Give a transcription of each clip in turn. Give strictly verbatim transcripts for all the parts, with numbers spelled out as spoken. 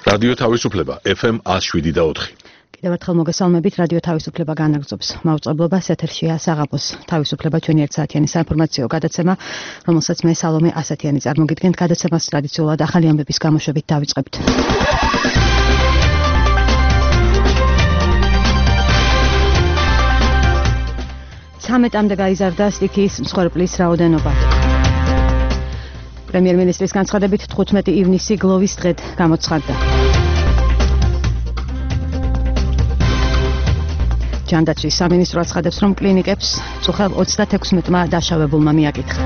რადიო თავისუფლება ეფ ემ one oh seven და four. კიდევ ერთხელ მოგესალმებით, რადიო თავისუფლება განაგრძობს მაუწყებლობას, ეთერშია საღამოს თავისუფლება ჩვენი ერთ საათიანი საინფორმაციო გადაცემა, რომელსაც მე სალომე ასათიანი წარმოგიდგენთ. გადაცემას ტრადიციულად ახალი ამბების გამოშვებით დავიწყებთ. ცამეტამდე გაიზარდა სტიქიის მსხვერპლის რაოდენობა. პრემიერ-მინისტრის განცხადებით თხუთმეტი ივნისი გლოვის დღედ გამოცხადდა. ჯანდაცვის სამინისტრო აცხადებს, რომ კლინიკებს წუხელ ოცდათექვსმეტმა დაშავებულმა მიაკითხა.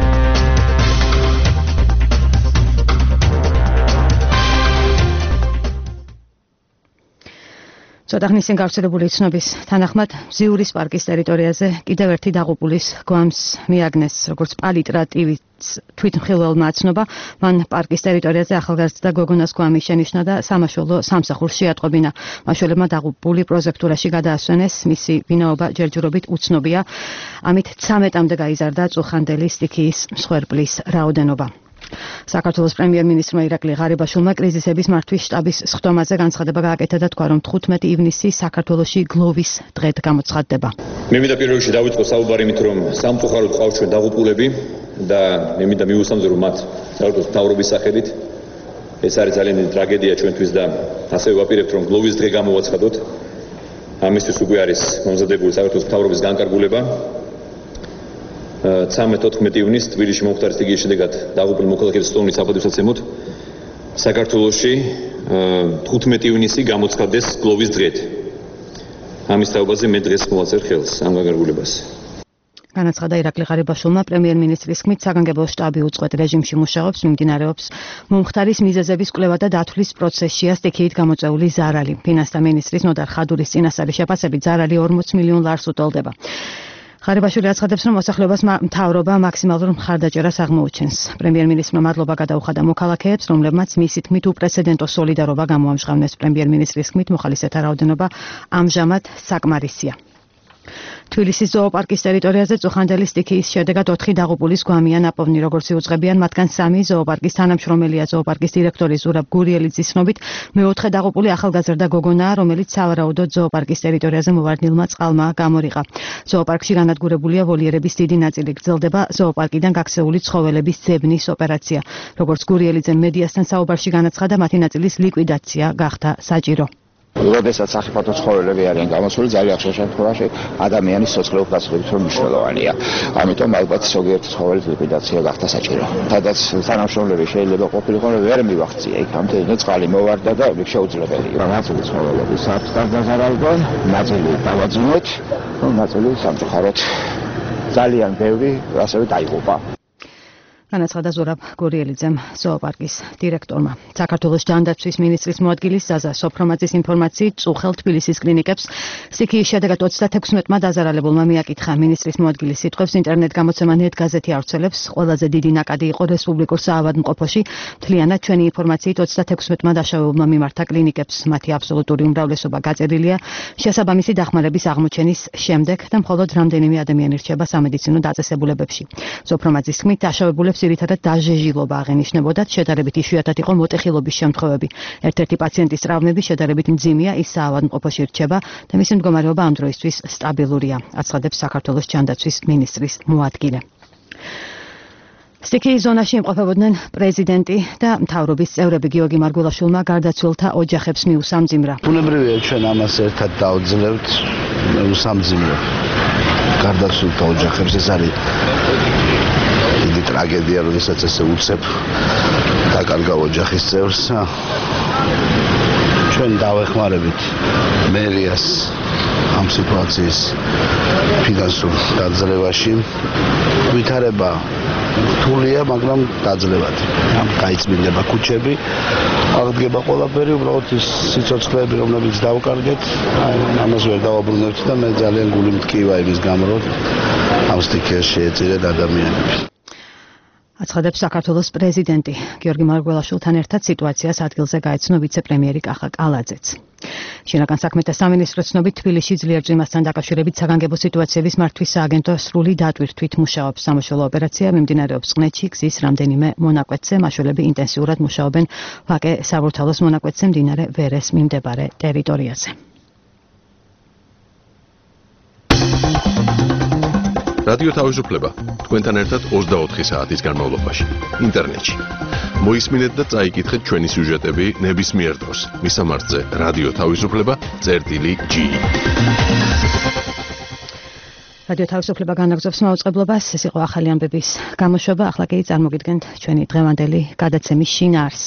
ცოტა ხნის წინ გავრცელებული ცნობის თანახმად, ზიურის პარკის ტერიტორიაზე კიდევ ერთი დაღუპულის გვამს მიაგნეს, როგორც პალიტრა ტივის თვითმხილველმა აცნობა, მან პარკის ტერიტორიაზე ახალგაზრდა გოგონას გვამი შენიშნა და სამაშველო სამსახურს შეატყობინა. მაშველებმა დაღუპული პროზექტურაში გადაასვენეს, მისი ვინაობა ჯერჯერობით უცნობია. ამით ცამეტამდე გაიზარდა წუხანდელი სტიქიის მსხვერპლის რაოდენობა. საქართველოს პრემიერ-მინისტრმა ირაკლი ღარიბაშვილმა კრიზისების მართვის შტაბის სხდომაზე განცხადება გააკეთა და თქვა, რომ თხუთმეტი ივნისი საქართველოში გლოვის დღედ გამოცხადდება. მე მინდა პირველ რიგში დავიწყო საუბარი იმით, რომ სამწუხაროდ ყავს ჩვენ დაღუპულები და მე მინდა მივუსამძრო, რომ მათ საქართველოს მთავრობის სახელით ეს არის ძალიან დიდი ტრაგედია ჩვენთვის და ასევე ვაპირებთ, რომ გლოვის დღე გამოვაცხადოთ. ამისთვის უკვე არის მომზადებული საქართველოს მთავრობის განკარგულება. ცამეტ-ოთხმეტი ივნისს თბილისში მომხდარი სტიქიის შედეგად დაღუპულ მოქალაქეებს სტომრის საპატივსაცემოდ საქართველოში თხუთმეტი ივნისი გამოცხადდეს გლოვის დღედ. ამის თაობაზე მე დღეს მოვაწერ ხელს ამ განკარგულებას. განაცხადა ირაკლი ღარიბაშვილმა. პრემიერ-მინისტრის ხმით საგანგებო შტაბი უწყვეტ რეჟიმში მუშაობს, მიმდინარეობს მომხდარის მიზეზების კვლევა და დათვლის პროცესშია სტიქიით გამოწვეული ზარალი. ფინანსთა მინისტრის ნოდარ ხადურის წინასწარი შეფასებით ზარალი ორმოც მილიონ ლარს უტოლდება. ღარიბაშვილი აცხადებს, რომ მოსახლეობას მთავრობა მაქსიმალურ მხარდაჭერას აღმოუჩენს. პრემიერ-მინისტრმა მადლობა გადაუხადა მოქალაქეებს, რომლებმაც მისი თქმით უპრეცედენტო სოლიდარობა გამოამჟღავნეს. პრემიერ-მინისტრის თქმით მოხალისეთა რაოდენობა ამჟამად საკმარისია. თბილისის ზოოპარკის ტერიტორიაზე წუხანდელი სტიქიის შედეგად ოთხი დაღუპულის გვამია ნაპოვნი, როგორც იუწყებიან, მათგან სამი ზოოპარკის თანამშრომელია. ზოოპარკის დირექტორი ზურაბ გურიელიძის ცნობით, მეოთხე დაღუპული ახალგაზრდა გოგონაა, რომელიც სავარაუდოდ ზოოპარკის ტერიტორიაზე მოვარდნილმა წყალმა გამორიყა. ზოოპარკში განადგურებულია ვოლიერების დიდი ნაწილი, გრძელდება ზოოპარკიდან გაქცეული ცხოველების ძებნის ოპერაცია. როგორც გურიელიძემ მედიასთან საუბარში განაცხადა, მათი ნაწილის ლიკვიდაცია გახდა საჭირო. როდესაც სახიფათო ცხოველები არიან გამოსული, ძალიან ხშირ შემთხვევაში ადამიანის სიცოცხლე გასაგებით რომ მნიშვნელოვანია. ამიტომ ალბათ ზოგიერთი ცხოველის ლიკვიდაცია გახდა საჭირო. სადაც თანამშრომლები შეიძლება ყოფილიყო, რომ ვერ მივახცია იქ ამდენი წყალი მოვარდა და შეუძლებელია. ნაწილი ცხოველების აქვს დაზარალდა, ნაწილი დავაძინოთ, ნაწილი სამწუხაროდ ძალიან ბევრი ასევე დაიღუპა. განაცხადა ზურაბ გურიელიძემ, ზოოპარკის დირექტორმა. საქართველოს ჯანდაცვის მინისტრის მოადგილის ზაზა სოფრომაძის ინფორმაციით, წუხელ თბილისის კლინიკებს სტიქიის შედეგად ოცდათექვსმეტმა დაზარალებულმა მიაკითხა. მინისტრის მოადგილის სიტყვებს ინტერნეტ გამოცემა ნეტ გაზეთი ავრცელებს. ყველაზე დიდი ნაკადი იყო რესპუბლიკურ საავადმყოფოში. მთლიანად ჩვენი ინფორმაციით ოცდათექვსმეტმა დაშავებულმა მიმართა კლინიკებს. მათი აბსოლუტური უმრავლესობა გაწერილია შესაბამისი დახმარების აღმოჩენის შემდეგ და მხოლოდ რამდენიმე ადამიანი რჩება სამედიცინო დაწესებულებებში. სოფრომაძის თქმით, დაშავებულებს ძირითადად დაჟეჟილობა აღენიშნებოდათ, შედარებით იშვიათად იყო მოტეხილობის შემთხვევები. ერთ-ერთი პაციენტის ტრავმები შედარებით მძიმეა, ის საავადმყოფოში რჩება და მისი მდგომარეობა ამ დროისთვის სტაბილურია, აცხადებს საქართველოს ჯანდაცვის მინისტრის მოადგილე. სტიქიის ზონაში იმყოფებოდნენ პრეზიდენტი და მთავრობის წევრები. გიორგი მარგველაშვილმა გარდაცვლილთა ოჯახებს მიუსამძიმრა. ბუნებრივია ჩვენ ამას ერთად დავძლებთ, მიუსამძიმრო გარდაცვლილთა ოჯახებს. ეს არის დიდი ტრაგედია, როდესაც ესე უცებ დაკარგავ ოჯახის წევრს. ჩვენ დავეხმარებით მერიას ამ სიტუაციის ფინანსურ დაძლევაში. ვითარება რთულია, მაგრამ დაძლევად. გაიწმინდება ქუჩები, აღდგება ყველაფერი, უბრალოდ ის სიცოცხლეები, რომლებიც დავკარგეთ, ამას ვერ დავაბრუნებთ და მე ძალიან გული მტკივა იმის გამო, რომ ამ სტიქიაში შეეწირეთ ადამიანები. აცხადებს საქართველოს პრეზიდენტი. გიორგი მარგველაშვილთან ერთად სიტუაციას ადგილზე გაეცნო ვიცე-პრემიერი კახა კალაძეც. შინაგან საქმეთა სამინისტროს ცნობით თბილისში ძლიერ წვიმასთან დაკავშირებით საგანგებო სიტუაციების მართვის სააგენტო სრული დატვირთვით მუშაობს. სამაშველო ოპერაცია მიმდინარეობს წყნეთში, გზის რამდენიმე მონაკვეთზე, მაშველები ინტენსიურად მუშაობენ ვაკე საბურთალოს მონაკვეთზე მდინარე ვერეს მიმდებარე ტერიტორიაზე. რადიო თავისუფლება თქვენთან ერთად ოცდაოთხი საათის განმავლობაში ინტერნეტში. მოისმინეთ და წაიკითხეთ ჩვენი სიუჟეტები ნებისმიერ დროს. მისამართზე რადიო თავისუფლება წერტილი ჯი. რადიო თავისუფლება განაგრძობს მაუწყებლობას. ეს იყო ახალი ამბების გამოშვება. ახლა კი წარმოგიდგენთ ჩვენი დღევანდელი გადაცემის შინაარსს.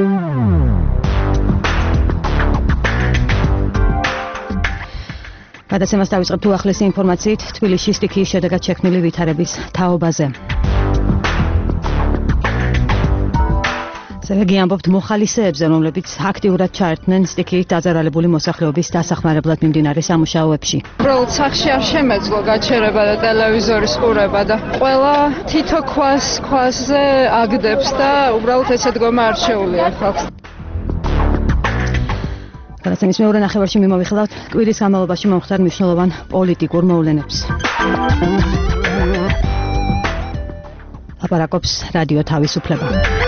გადაცემას დავიწყებთ უახლესი ინფორმაციით თბილისში სტიქიის შედეგად შექმნილი ვითარების თაობაზე. ზეგი ამბობთ მოხალისეებზე, რომლებიც აქტიურად ჩაერთნენ სტიქიით დაძარალებული მოსახლეობის დასახმარებლად მიმდინარე სამუშაოებში. უბრალოდ სახში არ შემეძლო გაჩერება და ტელევიზორის ყურება და ყველა თითო ქვას ქვასზე აგდებს და უბრალოდ ეს დგომა არ შეუძლია ხალხს. გადაცემის მეორე ნახევარში მიმოვიხილავთ კვირის განმავლობაში მომხდარ მნიშვნელოვან პოლიტიკურ მოვლენებს. ლაპარაკობს რადიო თავისუფლება.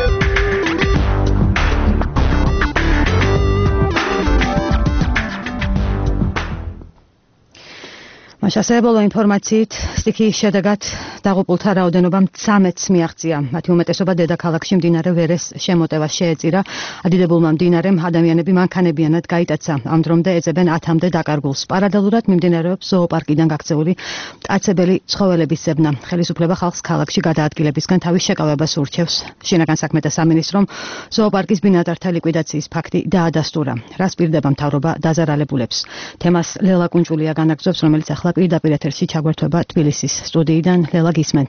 მასშტაბებრივ ინფორმაციით სტიქიის შედეგად დაღუპულთა რაოდენობა ცამეტს მიაღწია. მათი უმეტესობა დედაქალაქში მდინარე ვერეს შემოტევას შეეწირა. ადიდებულმა მდინარემ ადამიანები მანქანებიანად გაიტაცა. ამ დრომდე ეძებენ ათამდე დაკარგულს. პარალელურად მიმდინარეობს ზოოპარკიდან გაქცეული მტაცებელი ცხოველების ზებნა. ხელისუფლება ხალხს ქალაქში გადაადგილებისგან თავის შეკავებას ურჩევს. შინაგან საქმეთა სამინისტრომ ზოოპარკის ბინადართა ლიკვიდაციის ფაქტი დაადასტურა. რას პირდება მთავრობა დაზარალებულებს? თემას ლელა კუნჭულია განაგრძობს, რომელიც ახლა პირდაპირ ეთერში ჩაგვერთვება თბილისის სტუდიიდან. ლელა, გისმენთ.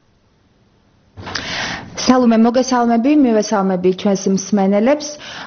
სალომე, მოგესალმები, მივესალმები ჩვენს მსმენელებს.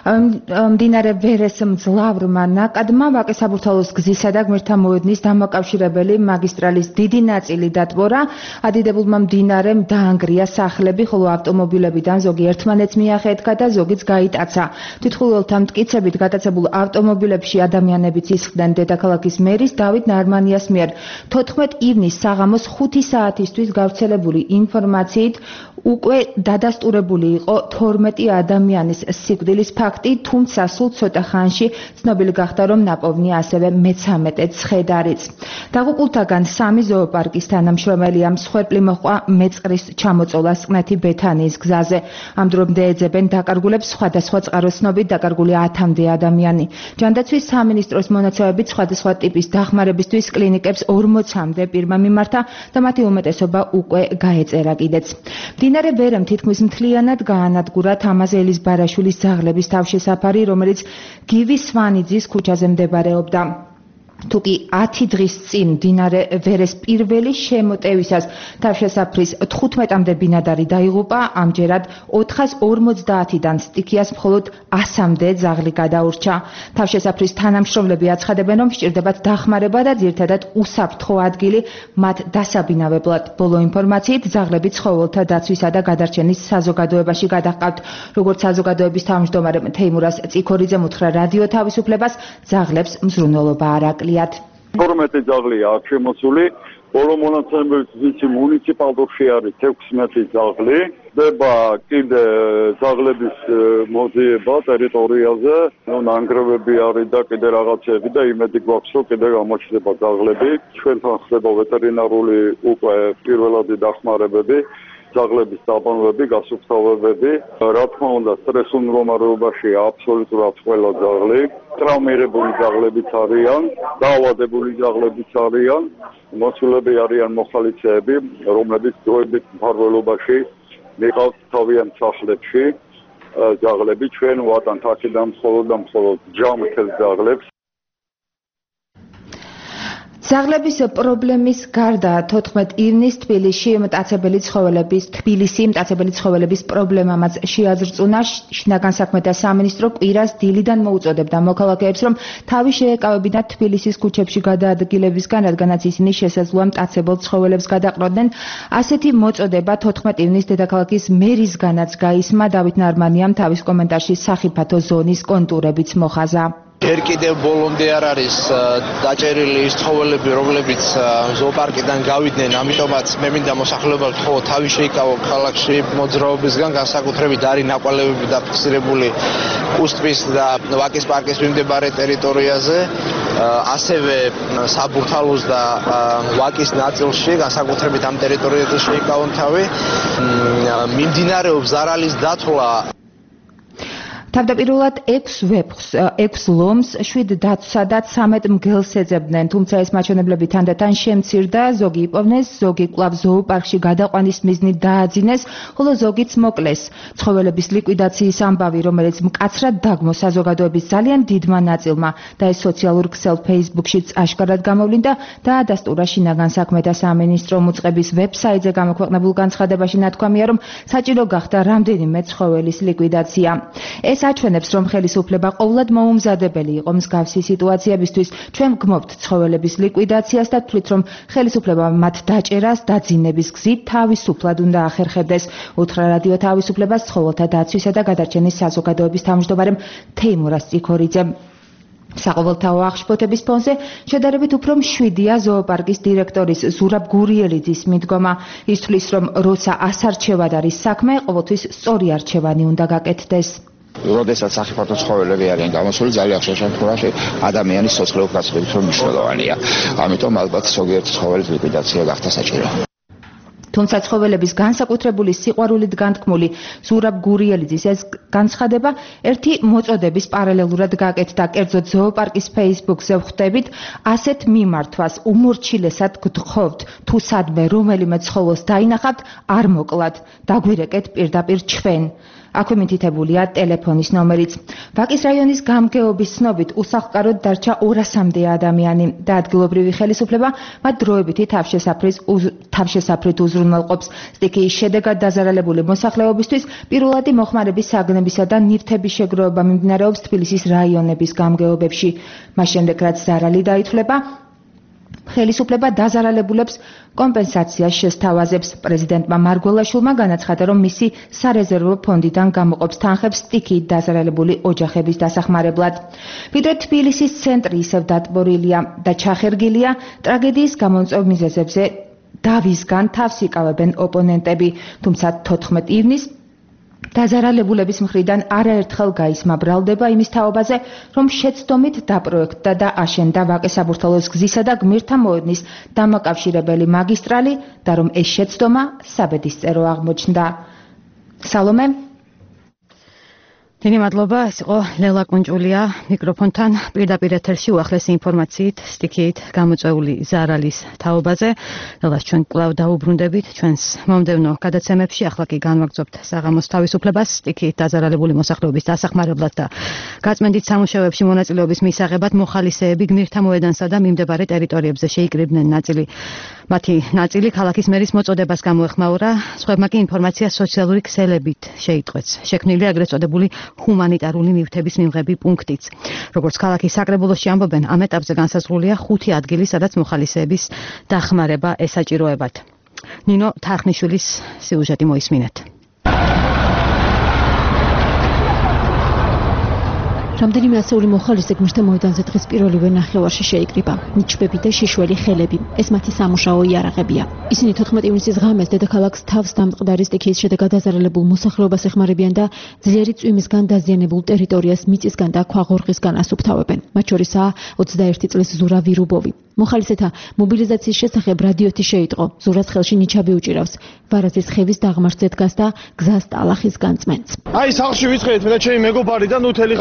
მდინარე ვერეს მძლავრმა ნაკადმა ვაკე საბურთალოს გზისა და ღმერთთა მოედნის დამაკავშირებელი მაგისტრალის დიდი ნაწილი დატბორა. ადიდებულმა მდინარემ დაანგრია სახლები, ხოლო ავტომობილებიდან ზოგი ერთმანეთს მიახეთქა და ზოგიც გაიტაცა. თვითმხილველთა მტკიცებით გატაცებულ ავტომობილებში ადამიანებიც ისხდნენ. დედაქალაქის მერის დავით ნარმანიას მიერ თოთხმეტ ივნისს საღამოს ხუთი საათისთვის გავრცელებული ინფორმაციით უკვე დადასტურებული იყო თორმეტი ადამიანის სიკვდილის ფაქტი, თუმცა სულ ცოტა ხანში ცნობილი გახდა, რომ ნაპოვნი ასევე მეცამეტე ცხედარიც. დაღუპულთაგან სამი ზოოპარკის თანამშრომელია. მსხვერპლი მოჰყვა მეწყრის ჩამოწოლა წყნეთი ბეთანიის გზაზე. ამ დრომდე ეძებენ დაკარგულებს სხვადასხვა წყაროს ცნობით დაკარგული ათამდე ადამიანი. ჯანდაცვის სამინისტროს მონაცემებით სხვადასხვა ტიპის დახმარებისთვის კლინიკებს ორმოცამდე პირმა მიმართა და მათი უმეტესობა უკვე გაეწერა კიდეც. მდინარე ვერემ თითქმის მთლიანად გაანადგურა თამაზ ელიზბარაშვილის ძაღლების თავშესაფარი, რომელიც გივის სვანიძის ქუჩაზე მდებარეობდა. თუკი ათი დღის წინ მდინარე ვერეს პირველი შემოტევისას თავშესაფრის თხუთმეტამდე ბინადარი დაიღუპა, ამჯერად ოთხას ორმოცდაათიდან სტიქიას მხოლოდ ასამდე ძაღლი გადაურჩა. თავშესაფრის თანამშრომლები აცხადებენ, რომ სჭირდებათ დახმარება და ძირითადად უსაფრთხო ადგილი მათ დასაბინავებლად. ბოლო ინფორმაციით ძაღლები ცხოველთა დაცვისა და გადარჩენის საზოგადოებაში გადაჰყავთ. როგორც საზოგადოების თავმჯდომარე თეიმურას წიქორიძემ უთხრა რადიო თავისუფლებას, ძაღლებს მზრუნველობა არ აკლია. თორმეტი ძაღლია აქ შემოსული. ბოლო მონაცემებით ვიცი მუნიციპალურში არის ექვსმეტი ძაღლი. ხდება კიდე ძაღლების მოზიება ტერიტორიაზე. ნანგრევები არის და კიდე რაღაცები და იმედი გვაქვს, რომ კიდე გამოჩნდება ძაღლები. ჩვენთან ხდება ვეტერინარული უკვე პირველადი დახმარებები. ძაღლების დაბანვები, გასუფთავებები. რა თქმა უნდა, სტრესულ მდგომარეობაშია აბსოლუტურად ყველა ძაღლი. ტრავმირებული ძაღლებიც არიან, დაავადებული ძაღლებიც არიან. მოსულები არიან მოხალისეები, რომლებიც დროებით მფარველობაში მიყავთ თავიანთ სახლებში. ძაღლები ჩვენ ვატანთ აქედან მხოლოდ და მხოლოდ ჯამრთელ ძაღლებს. ძაღლების პრობლემის გარდა თოთხმეტ ივნისს თბილისში მტაცებელი ცხოველების თბილისი მტაცებელი ცხოველების პრობლემამაც შეაძრწუნა. შინაგან საქმეთა სამინისტრო კვირას დილიდან მოუწოდებდა მოქალაქეებს, რომ თავი შეეკავებინათ თბილისის ქუჩებში გადაადგილებისგან, რადგანაც ისინი შესაძლოა მტაცებელ ცხოველებს გადაყროდნენ. ასეთი მოწოდება თოთხმეტ ივნისს დედაქალაქის მერისგანაც გაისმა. დავით ნარმანიამ თავის კომენტარში სახიფათო ზონის კონტურებიც მოხაზა. Ჯერ კიდევ ბოლომდე არ არის დაჭერილი ის ცხოველები, რომლებიც ზოოპარკიდან გავიდნენ, ამიტომაც მე მინდა მოსახლეობას ვთხოვო, თავი შეიკავო ქალაქში მოძრაობისგან, განსაკუთრებით არის ნაკვალევები დაფიქსირებული კუსტვის და ვაკის პარკის მიმდებარე ტერიტორიაზე, ასევე საბურთალოს და ვაკის ნაწილში, განსაკუთრებით ამ ტერიტორიაზე შეიკავონ თავი. მიმდინარეობს ზარალის დათვლა. თავდაპირველად ექვს ვეფხს, ექვს ლომს, შვიდ დაცვსა და ცამეტ მგელს ეძებდნენ, თუმცა ეს მაჩვენებლები თანდათან შემცირდა, ზოგი იპოვნეს, ზოგი კვლავ ზოოპარკში გადაყვანის მიზნით დააძინეს, ხოლო ზოგიც მოკლეს. ცხოველების ლიკვიდაციის ამბავი, რომელიც მკაცრად დაგმო საზოგადოების ძალიან დიდმა ნაწილმა და ეს სოციალურ ქსელ Facebook-შიც აშკარად გამოვლინდა, დაადასტურა შინაგან საქმეთა სამინისტრომ უწყების ვებსაიტზე გამოქვეყნებულ განცხადებაში ნათქვამია, რომ საჭირო გახდა რამდენიმე ცხოველის ლიკვიდაცია. ეს აჩვენებს, რომ ხელისუფლება ყოვლად მოუმზადებელი იყო მსგავსი სიტუაციებისთვის. ჩვენ ვგმობთ ცხოველების ლიკვიდაციას და თვლით, რომ ხელისუფლება მათ დაჭერას დაძინების გზით თავისუფლად უნდა ახერხებდეს. უთხრა რადიო თავისუფლებას ცხოველთა დაცვისა და გადარჩენის საზოგადოების თავმჯდომარემ თეიმურას წიქორიძემ. საყოველთაო აღშფოთების ფონზე შედარებით უფრო მშვიდია ზოოპარკის დირექტორის ზურაბ გურიელიძის მიდგომა. ის თვლის, რომ როცა ასარჩევად არის საქმე, ყოველთვის სწორი არჩევანი უნდა გაკეთდეს. როდესაც სახიფათო ცხოველები არიან გამოსული, ძალიან ხშირ შემთხვევაში ადამიანის სოციალურ გასწრებით რომ მნიშვნელოვანია. ამიტომ ალბათ ზოგიერთ ცხოველის ლიკვიდაცია გახდა საჭირო. თუმცა ცხოველების განსაკუთრებული სიყვარულით განთქმული ზურაბ გურიელიძის ეს განცხადება ერთი მოწოდების პარალელურად გაკეთდა. კერძოდ ზოოპარკის Facebook-ზე ვხვდებით, ასეთ მიმართვას უმორჩილესად გთხოვთ, თუ სადმე რომელიმე ცხოველს დაინახავთ, არ მოკლათ, დაგვირეკეთ პირდაპირ ჩვენ. აქვე მითითებულია ტელეფონის ნომერიც. ვაკის რაიონის გამგეობის ცნობით უსახლკაროდ დარჩა ორასამდე ადამიანი და ადგილობრივი ხელისუფლება მათ დროებითი თავშესაფრით უზრუნველყოფს. სტიქიის შედეგად დაზარალებული მოსახლეობისთვის პირველადი მოხმარების საგნებისა და ნივთების შეგროვება მიმდინარეობს თბილისის რაიონების გამგეობებში. მას შემდეგ, რაც ზარალი დაითვლება, ხელისუფლება დაზარალებულებს კომპენსაციას შესთავაზებს. პრეზიდენტმა მარგველაშვილმა განაცხადა, რომ მისი სარეზერვო ფონდიდან გამოყოფს თანხებს სტიქიით დაზარალებული ოჯახების დასახმარებლად. ვიდრე თბილისის ცენტრი ისევ დატბორილია და ჩახერგილია, ტრაგედიის გამომწვევ მიზეზებზე დავისგან თავს იკავებენ ოპონენტები, თუმცა თოთხმეტ ივნისს დაზარალებულების მხრიდან არაერთხელ გაისმა ბრალდება იმის თაობაზე, რომ შეცდომით დაპროექტდა და აშენდა ვაკე-საბურთალოს გზისა და გმირთა მოედნის დამაკავშირებელი მაგისტრალი და რომ ეს შეცდომა საბედისწერო აღმოჩნდა. სალომე დიდი მადლობა, ეს იყო ლელა კუნჭულია მიკროფონთან პირდაპირ ეთერში უახლესი ინფორმაციით სტიქიით გამოწვეული ზარალის თაობაზე. ლელას ჩვენ კვლავ დაუბრუნდებით ჩვენს მომდევნო გადაცემებში. ახლა კი განვაგრძობთ საღამოს თავისუფლებას სტიქიით დაზარალებული მოსახლეობის დასახმარებლად და გაწმენდით სამუშაოებში მონაწილეობის მისაღებად მოხალისეები გმირთა მოედანსა და მიმდებარე ტერიტორიებზე შეიკრიბნენ ნაწილი. მათი ნაწილი ქალაქის მერის მოწოდებას გამოეხმაურა, სხვებმა კი ინფორმაცია სოციალური ქსელებით შეიტყვეს. შექმნილი ეგრეთ წოდებული ჰუმანიტარული ნივთების მიღების პუნქტიც. როგორც ქალაქის საკრებულოში ამბობენ, ამ ეტაპზე განსაზღვრულია ხუთი ადგილი, სადაც მოხალისეების დახმარება ესაჭიროებათ. ნინო თარხნიშვილის სიუჟეტი მოისმინეთ. რამდენიმე ასეული მოხალისე გმირთა მოედანზე დღეს პირველივე ნახევარში შეიკრიბა. ნიჩბები და შიშველი ხელები. ეს მათი სამუშაო იარაღებია. ისინი თოთხმეტ ივნისის ღამეს დედაქალაქს თავს დამწყდარი სტიქიის შედეგად დაზარალებულ მოსახლეობას ეხმარებიან და ძლიერი წვიმისგან დაზიანებულ ტერიტორიას მიწისგან და ქვაღორღისგან ასუფთავებენ. მათ შორისაა ოცდაერთი წლის ზურა ვირუბოვი. მოხალისეთა მობილიზაციის შესახებ რადიოთი შეიტყო. ზურას ხელში ნიჩაბი უჭირავს. ვარაზის ხევის დაღმართზე დგას და გზას ტალახის განწმენს. აი სახლში ვიწყებით მე და ჩემი მეგობარი და ნუ თელი ღამეა მივა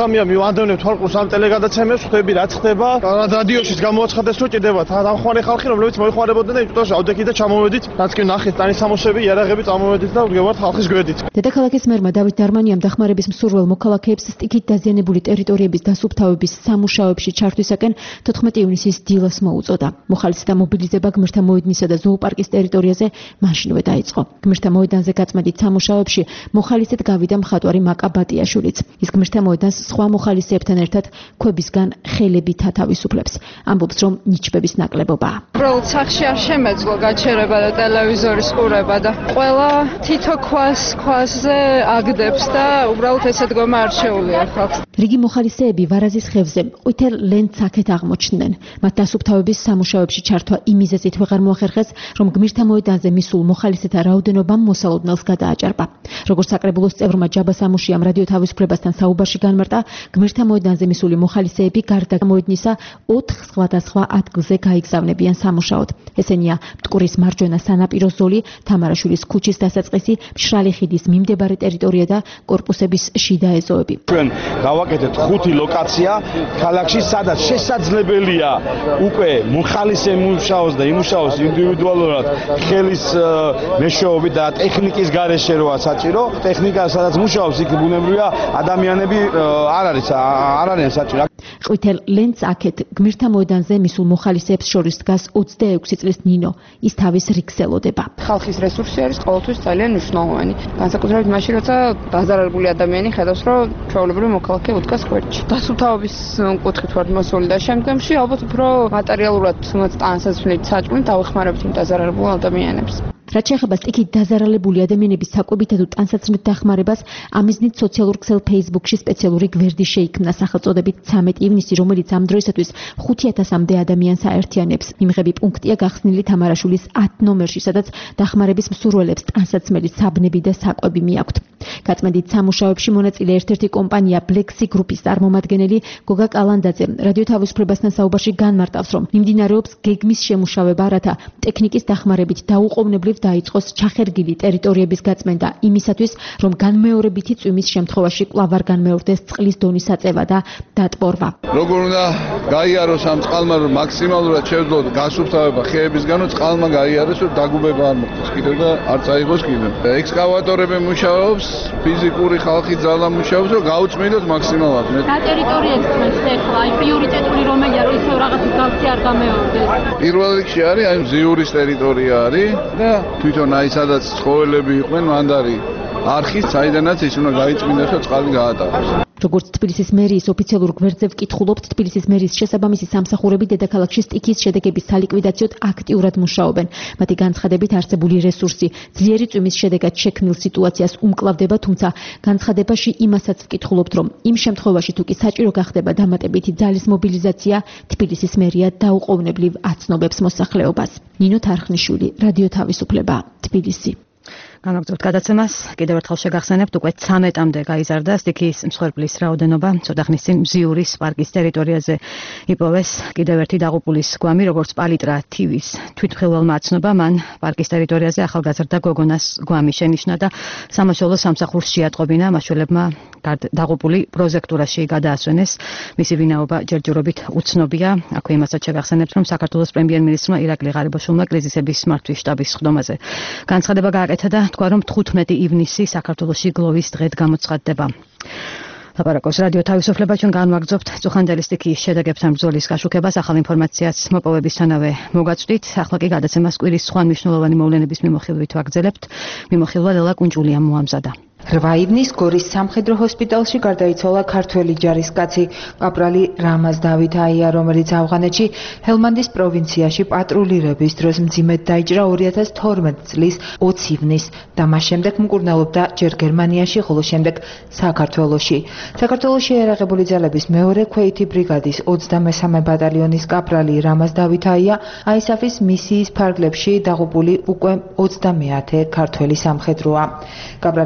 ვადევნებ თვალყურს ამ ტელეგადაცემებს, ხვდები რაც ხდება. რადიოშიც გამოაცხადეს რომ ჭირდება დამხმარე ხალხი, რომლებიც მოიხმარებოდნენ და იმიტომ ავდექით და ჩამოვედით, რაც კი ნახეთ ტანის სამოსები, იარაღები წამოვედით და ვდგევართ ხალხის გვერდით. დედაქალაქის მერმა დავით დარმანიამ დახმარების მსურველ მოქალაქეებს სტიქით დაზიანებული ტერიტორიების დასუფთავების სამუშაოებში ჩართვისაკენ თოთხმეტი ივნისის დილას მოუწოდა. მოხალისეთა მობილიზება გმირთა მოედნისა და ზოოპარკის ტერიტორიაზე მაშინვე დაიწყო. გმირთა მოედანზე გაწმენდით სამუშაოებში მოხალისედ გავიდა მხატვარი მაკა ბატიაშვილიც. ის გმირთა მოედანს სხვა მოხალისეებთან ერთად ქვებისგან ხელებით ათავისუფლებს. ამბობს, რომ ნიჩბების ნაკლებობაა. უბრალოდ სახში არ შემეძლო გაჩერება და ტელევიზორის ყურება და ყველა თითო ქვას ქვასზე აგდებს და უბრალოდ ეს ედგომა არ შეუძლია ხალხს. რიგი მოხალისეები ვარაზის ხევზე ყვითელ ლენტს აქეთ აღმოჩნდნენ. მათ დასუფთავების სამუშაოებში ჩართვა იმ მიზეზით ვეღარ მოახერხეს, რომ გმირთა მოედანზე მისულ მოხალისეთა რაოდენობამ მოსალოდნელს გადააჭარბა. როგორც საკრებულოს წევრმა ჯაბა სამუშიამ რადიო თავისუფლებასთან საუბარში განმარტა, გმირთა მოედანზე მისული მოხალისეები გარდა მოედნისა ოთხ სხვადასხვა ადგილზე გაიგზავნებიან სამუშაოდ. ესენია მტკვრის მარჯვენა სანაპირო ზოლი, თამარაშვილის ქუჩის დასაწყისი, მშრალი ხიდის მიმდებარე ტერიტორია და კორპუსების შიდა ეზოები. ჩვენ გავაკეთეთ ხუთი ლოკაცია ქალაქში, სადაც შესაძლებელია უკვე მოხალისე მუშაოს და იმუშაოს ინდივიდუალურად ხელის მეშვეობით და ტექნიკის გარეშე როა საჭირო. ტექნიკა სადაც მუშაობს, იქ ბუნებრივია ადამიანები არ არის არ არიან საჭირო. ყვითელ ლენტს აქეთ გმირთა მოედანზე მისულ მოხალისეებს შორის დგას ოცდაექვსი წლის ნინო. ის თავის რიგს ელოდება. ხალხის რესურსი არის ყოველთვის ძალიან მნიშვნელოვანი. განსაკუთრებით მაშინ, როცა დაზარალებული ადამიანი ხედავს, რომ ჩვეულებრივი მოქალაქე უდგას გვერდში. დასუფთავების კუთხით ვარ მოსული და შემდგომში ალბათ უფრო მატერიალურად ტანსაცმლით საჭმლით დავეხმარებთ იმ დაზარალებულ ადამიანებს. რაც შეეხება სტიქით დაზარალებული ადამიანების საკვებითა თუ ტანსაცმლით დახმარებას, ამიზნით სოციალურ ქსელ Facebook-ში სპეციალური გვერდი შეიქმნა სახელწოდებით ცამეტი ივნისი, რომელიც ამ დროისათვის ხუთი ათასამდე ადამიანს აერთიანებს. მიმღები პუნქტია გახსნილი თამარაშვილის ათ ნომერში, სადაც დახმარების მსურველებს ტანსაცმელი, საბნები და საკვები მიაქვთ. გაწმენდით სამუშაოებში მონაწილე ერთ-ერთი კომპანია Blexi Group-ის წარმომადგენელი გოგა კალანდაძე რადიო თავისუფლებასთან საუბარში განმარტავს, რომ მიმდინარეობს გეგმის შემუშავება, რათა ტექნიკის დახმარებით დაუყოვნებლივ დაიწყოს ჩახერგილი ტერიტორიების გაწმენდა იმისათვის, რომ განმეორებითი წვიმის შემთხვევაში კვლავ არ განმეორდეს წყლის დონის აწევა და დატბორვა. როგორ უნდა გაიაროს ამ წყალმა, რომ მაქსიმალურად შევძლოთ გასუფთავება ხეებისგან, რომ წყალმა გაიაროს, რომ დაგუბება არ მოხდეს კიდევ და არ წაიღოს კიდევ. ექსკავატორები მუშაობს, ფიზიკური ხალხი ძალა მუშაობს, რომ გაუწმინდოთ მაქსიმალურად. რა ტერიტორიებს თქვენს ეხლა, აი პრიორიტეტული რომელია, რომ ისევ რაღაცის გავცი არ გამეორდეს. პირველ რიგში არის აი მზიურის ტერიტორია არის და თვითონ აი სადაც ცხოველები იყვნენ, მანდარი არხის, საიდანაც ის უნდა გაიწმინდეს და წყალი გაატაროს. როგორც თბილისის მერიის ოფიციალურ გვერდზე ვკითხულობთ, თბილისის მერიის შესაბამისი სამსახურები დედაქალაქში სტიქის შედეგების სალიკვიდაციოდ აქტიურად მუშაობენ. მათი განცხადებით არსებული რესურსი ძლიერი წვიმის შედეგად შექმნილ სიტუაციას უმკლავდება, თუმცა განცხადებაში იმასაც ვკითხულობთ, რომ იმ შემთხვევაში თუ კი საჭირო გახდება დამატებითი ძალის მობილიზაცია, თბილისის მერია დაუყოვნებლივ აცნობებს მოსახლეობას. ნინო თარხნიშვილი, რადიო თავისუფლება, თბილისი. განაგრძობთ გადაცემას. კიდევ ერთხელ შეგახსენებთ, უკვე ცამეტამდე გაიზარდა სტიქიის მსხვერპლის რაოდენობა. ცოტა ხნის წინ მზიურის პარკის ტერიტორიაზე იპოვეს კიდევ ერთი დაღუპულის გვამი, როგორც პალიტრა თივის თვითმხილველმა აცნობა, მან პარკის ტერიტორიაზე ახალგაზრდა გოგონას გვამი შენიშნა და სამაშველო სამსახურს შეატყობინა. მაშველებმა დაღუპული პროზექტურაში გადაასვენეს. მისი ვინაობა ჯერჯერობით უცნობია. აქვე იმასაც შეგახსენებთ, რომ საქართველოს პრემიერ-მინისტრმა ირაკლი ღარიბაშვილმა კრიზისების მართვის შტაბის სხდომაზე განცხადება გააკეთა და თქვა, რომ თხუთმეტი ივნისი საქართველოში გლოვის დღედ გამოცხადდება. ლაპარაკობს რადიო თავისუფლება, ჩვენ განვაგრძობთ წუხანდელი სტიქიის შედეგებთან ბრძოლის გაშუქებას, ახალ ინფორმაციას მოპოვებისთანავე მოგაწვდით. ახლა კი გადაცემას კვირის სხვა მნიშვნელოვანი მოვლენების მიმოხილვით ვაგრძელებთ. მიმოხილვა ლელა კუნჭულიამ მოამზადა. რვა ივნის გორის სამხედრო ჰოსპიტალში გარდაიცვალა ქართველი ჯარისკაცი კაპრალი რამაზ დავით აია, რომელიც ავღანეთში ჰელმანდის პროვინციაში პატრულირების დროს მძიმედ დაიჭრა ორი ათას თორმეტი წლის ოცი ივნის და მას შემდეგ მკურნალობდა ჯერ გერმანიაში, ხოლო შემდეგ საქართველოში. საქართველოში აერაღებული ძალების მეორე ქვეითი ბრიგადის ოცდამესამე ბატალიონის კაპრალი რამაზ დავით აია აისაფის მისიის ფარგლებში დაღუპული უკვე ოცდამეათე ქართველი სამხედროა. კაპრალის გარდა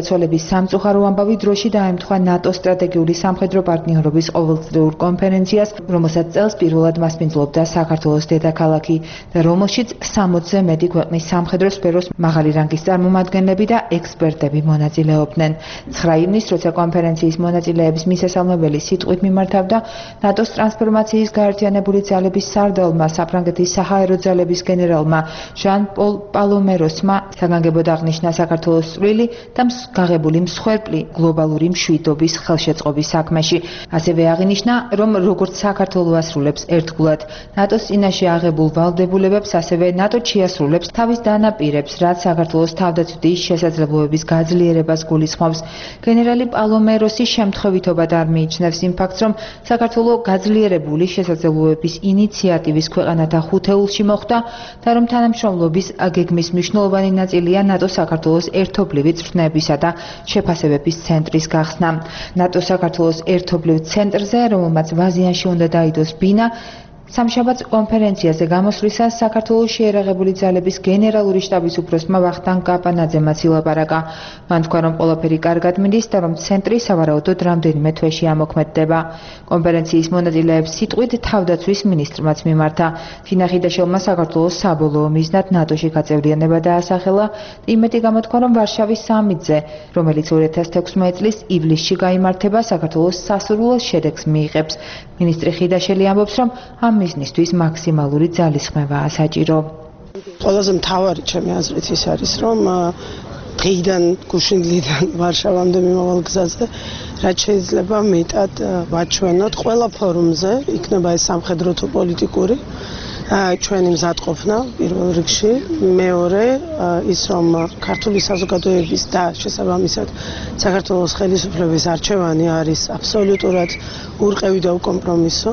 გარდაცვალების სამწუხარო ამბავი დროში დაემთხვა ნატოს სტრატეგიული სამხედრო პარტნიორობის ყოველწლიურ კონფერენციას, რომელსაც წელს პირველად მასპინძლობდა საქართველოს დედაქალაქი და რომელშიც სამოცზე მეტი ქვეყნის სამხედრო სფეროს მაღალი რანგის წარმომადგენლები და ექსპერტები მონაწილეობდნენ. ცხრა ივნისს, როცა კონფერენციის მონაწილეების მისასალმებელი სიტყვით მიმართავდა ნატოს ტრანსფორმაციის გაერთიანებული ძალების სარდალმა, საფრანგეთის საჰაერო ძალების გენერალმა ჟან-პოლ პალომეროსმა საგანგებოდ აღნიშნა საქართველოს წვლილი და გაღებული მსხვერპლი გლობალური მშვიდობის ხელშეწყობის საქმეში. ასევე აღინიშნა, რომ როგორც საქართველო ასრულებს ერთგულად ნატოს წინაშე აღებულ ვალდებულებებს, ასევე ნატო შეასრულებს თავის დანაპირებს, რაც საქართველოს თავდაცვითი შესაძლებლობების გაძლიერებას გულისხმობს. გენერალი პალომეროსი შემთხვევითობად არ მიიჩნევს იმ ფაქტს, რომ საქართველო გაძლიერებული შესაძლებლობების ინიციატივის ქვეყანათა ხუთეულში მოხვდა და რომ თანამშრომლობის გეგმის მნიშვნელოვანი ნაწილია ნატო საქართველოს ერთობლივი წვრთნებისა და შეფასებების ცენტრის გახსნა. ნატო საქართველოს ერთობლივ ცენტრზე, რომელმაც ვაზიანში უნდა დაიდოს ბინა, სამშაბათს კონფერენციაზე გამოსვლისას საქართველოს შეერაღებული ძალების გენერალური შტაბის უფროსმა ვახტანგ კაპანაძემაც ილაპარაკა. მან თქვა, რომ ყველაფერი კარგად მიდის და რომ ცენტრი სავარაუდოდ რამდენიმე თვეში ამოქმედდება. კონფერენციის მონაწილეებს სიტყვით თავდაცვის მინისტრმაც მიმართა. თინა ხიდაშელმა საქართველოს საბოლოო მიზნად ნატოში გაწევრიანება დაასახელა. იმედი გამოთქვა, რომ ვარშავის სამიტზე, რომელიც ორი ათას თექვსმეტ წლის ივლისში გაიმართება, საქართველოს სასურველ შედეგს მიიღებს. მინისტრი ხიდაშელი ამბობს, რომ ამ მიზნისთვის მაქსიმალური ძალისხმევაა საჭირო. ყველაზე მთავარი ჩემი აზრით ის არის, რომ დღიდან გუშინდლიდან ვარშავამდე მიმავალ გზაზე რაც შეიძლება მეტად ვაჩვენოთ ყველა ფორუმზე, იქნება ეს სამხედრო თუ პოლიტიკური, ჩვენი მზადყოფნა პირველ რიგში, მეორე ის რომ ქართული საზოგადოების და შესაბამისად საქართველოს ხელისუფლების არჩევანი არის აბსოლუტურად ურყევი და უკომპრომისო.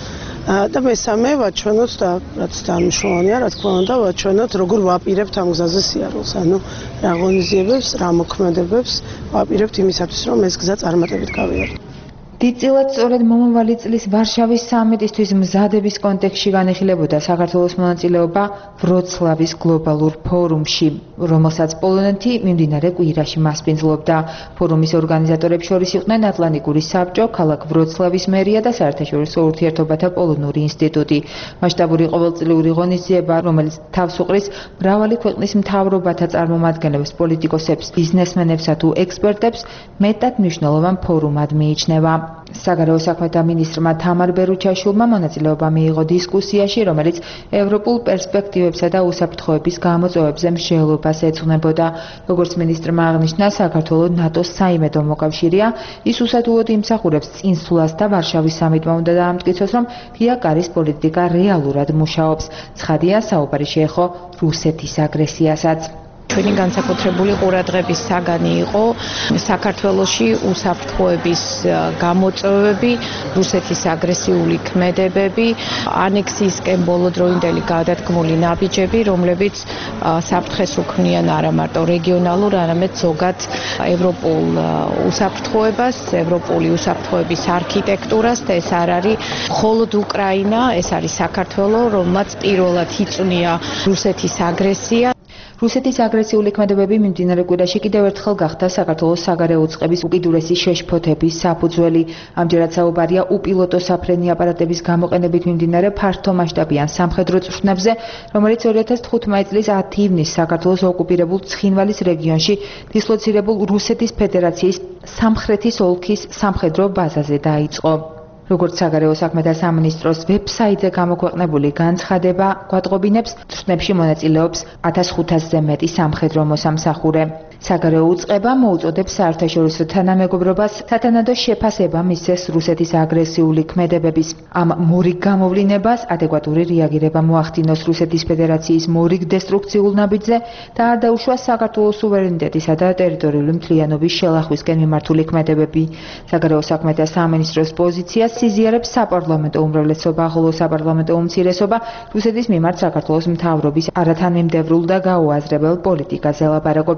და მესამე ვაჩვენოთ და რაც დანიშნულია, რა თქმა უნდა, ვაჩვენოთ როგორ ვაპირებთ ამ გზაზე სიარულს, ანუ რა ღონისძიებებს, რა მოქმედებებს ვაპირებთ იმისათვის, რომ ეს გზა წარმატებით გავიარდეთ. დიდწილად სწორედ მომავალი წლის ვარშავის სამიტისთვის მზადების კონტექსტში განიხილებოდა საქართველოს მონაწილეობა ვროცლავის გლობალურ ფორუმში, რომელსაც პოლონეთი მიმდინარე კვირაში მასპინძლობდა. ფორუმის ორგანიზატორებს შორის იყვნენ ატლანტიკური საბჭო, ქალაქ ვროცლავის მერია და საერთაშორისო ურთიერთობათა პოლონური ინსტიტუტი. მასშტაბური ყოველწლიური ღონისძიება, რომელიც თავს უყრის მრავალი ქვეყნის მთავრობათა წარმომადგენლებს, პოლიტიკოსებს, ბიზნესმენებსა თუ ექსპერტებს, მეტად მნიშვნელოვან ფორუმად მიიჩნევა. საგარეო საქმეთა მინისტრმა თამარ ბერუჩაშვილმა მონაწილეობა მიიღო დისკუსიაში, რომელიც ევროპულ პერსპექტივებსა და უსაფრთხოების გამოწვევებზე მსჯელობას ეძღვნებოდა. როგორც მინისტრმა აღნიშნა, საქართველოს ნატოს საიმედო მოკავშირეა, ის უსათუოდ იმსახურებს წინსვლას და ვარშავის სამიტმა უნდა დაამტკიცოს, რომ ფიაკარის პოლიტიკა რეალურად მუშაობს. ცხადია, საუბარი შეეხო რუსეთის აგრესიასაც. ჩვენი განსაკუთრებული ყურადღების საგანი იყო საქართველოში უსაფრთხოების გამოწვევები, რუსეთის აგრესიული ქმედებები, ანექსიისკენ ბოლოდროინდელი გადადგმული ნაბიჯები, რომლებიც საფრთხეს უქმნიან არა მარტო რეგიონალურ, არამედ ზოგად ევროპულ უსაფრთხოებას, ევროპული უსაფრთხოების არქიტექტურას და ეს არ არის მხოლოდ უკრაინა, ეს არის საქართველო, რომელმაც პირველად იწვნია რუსეთის აგრესია. რუსეთის აგრესიული ქმედებები მიმდინარე კვირაში კიდევ ერთხელ გახდა საქართველოს საგარეო უწყების უკიდურესი შეშფოთების საფუძველი. ამჯერად საუბარია უპილოტო საფრენი აპარატების გამოყენებით მიმდინარე ფართომასშტაბიან სამხედრო წვრთნებზე, რომელიც ორი ათას თხუთმეტ წლის ათი ივნისს საქართველოს ოკუპირებულ ცხინვალის რეგიონში დისლოცირებულ რუსეთის ფედერაციის სამხრეთის ოლქის სამხედრო ბაზაზე დაიწყო. როგორც საგარეო საქმეთა სამინისტროს ვებსაიტზე გამოქვეყნებული განცხადება გვატყობინებს, წვრთნებში მონაწილეობს ათას ხუთასზე მეტი სამხედრო მოსამსახურე. საგარეო უწყება მოუწოდებს საერთაშორისო თანამეგობრობას სათანადო შეფასება მისცეს რუსეთის აგრესიული ქმედებების. ამ მორიგ გამოვლინებას ადეკვატური რეაგირება მოახდინოს რუსეთის ფედერაციის მორიგ დესტრუქციულ ნაბიჯზე და არ დაუშვას საქართველოს სუვერენიტეტისა და ტერიტორიული მთლიანობის შელახვისკენ მიმართული ქმედებები. საგარეო საქმეთა სამინისტროს პოზიციას სიზიარებს საპარლამენტო უმრავლესობა, ხოლო საპარლამენტო უმცირესობა რუსეთის მიმართ საქართველოს მთავრობის არათანმიმდევრულ და გაუაზრებელ პოლიტიკაზე ლაპარაკობს.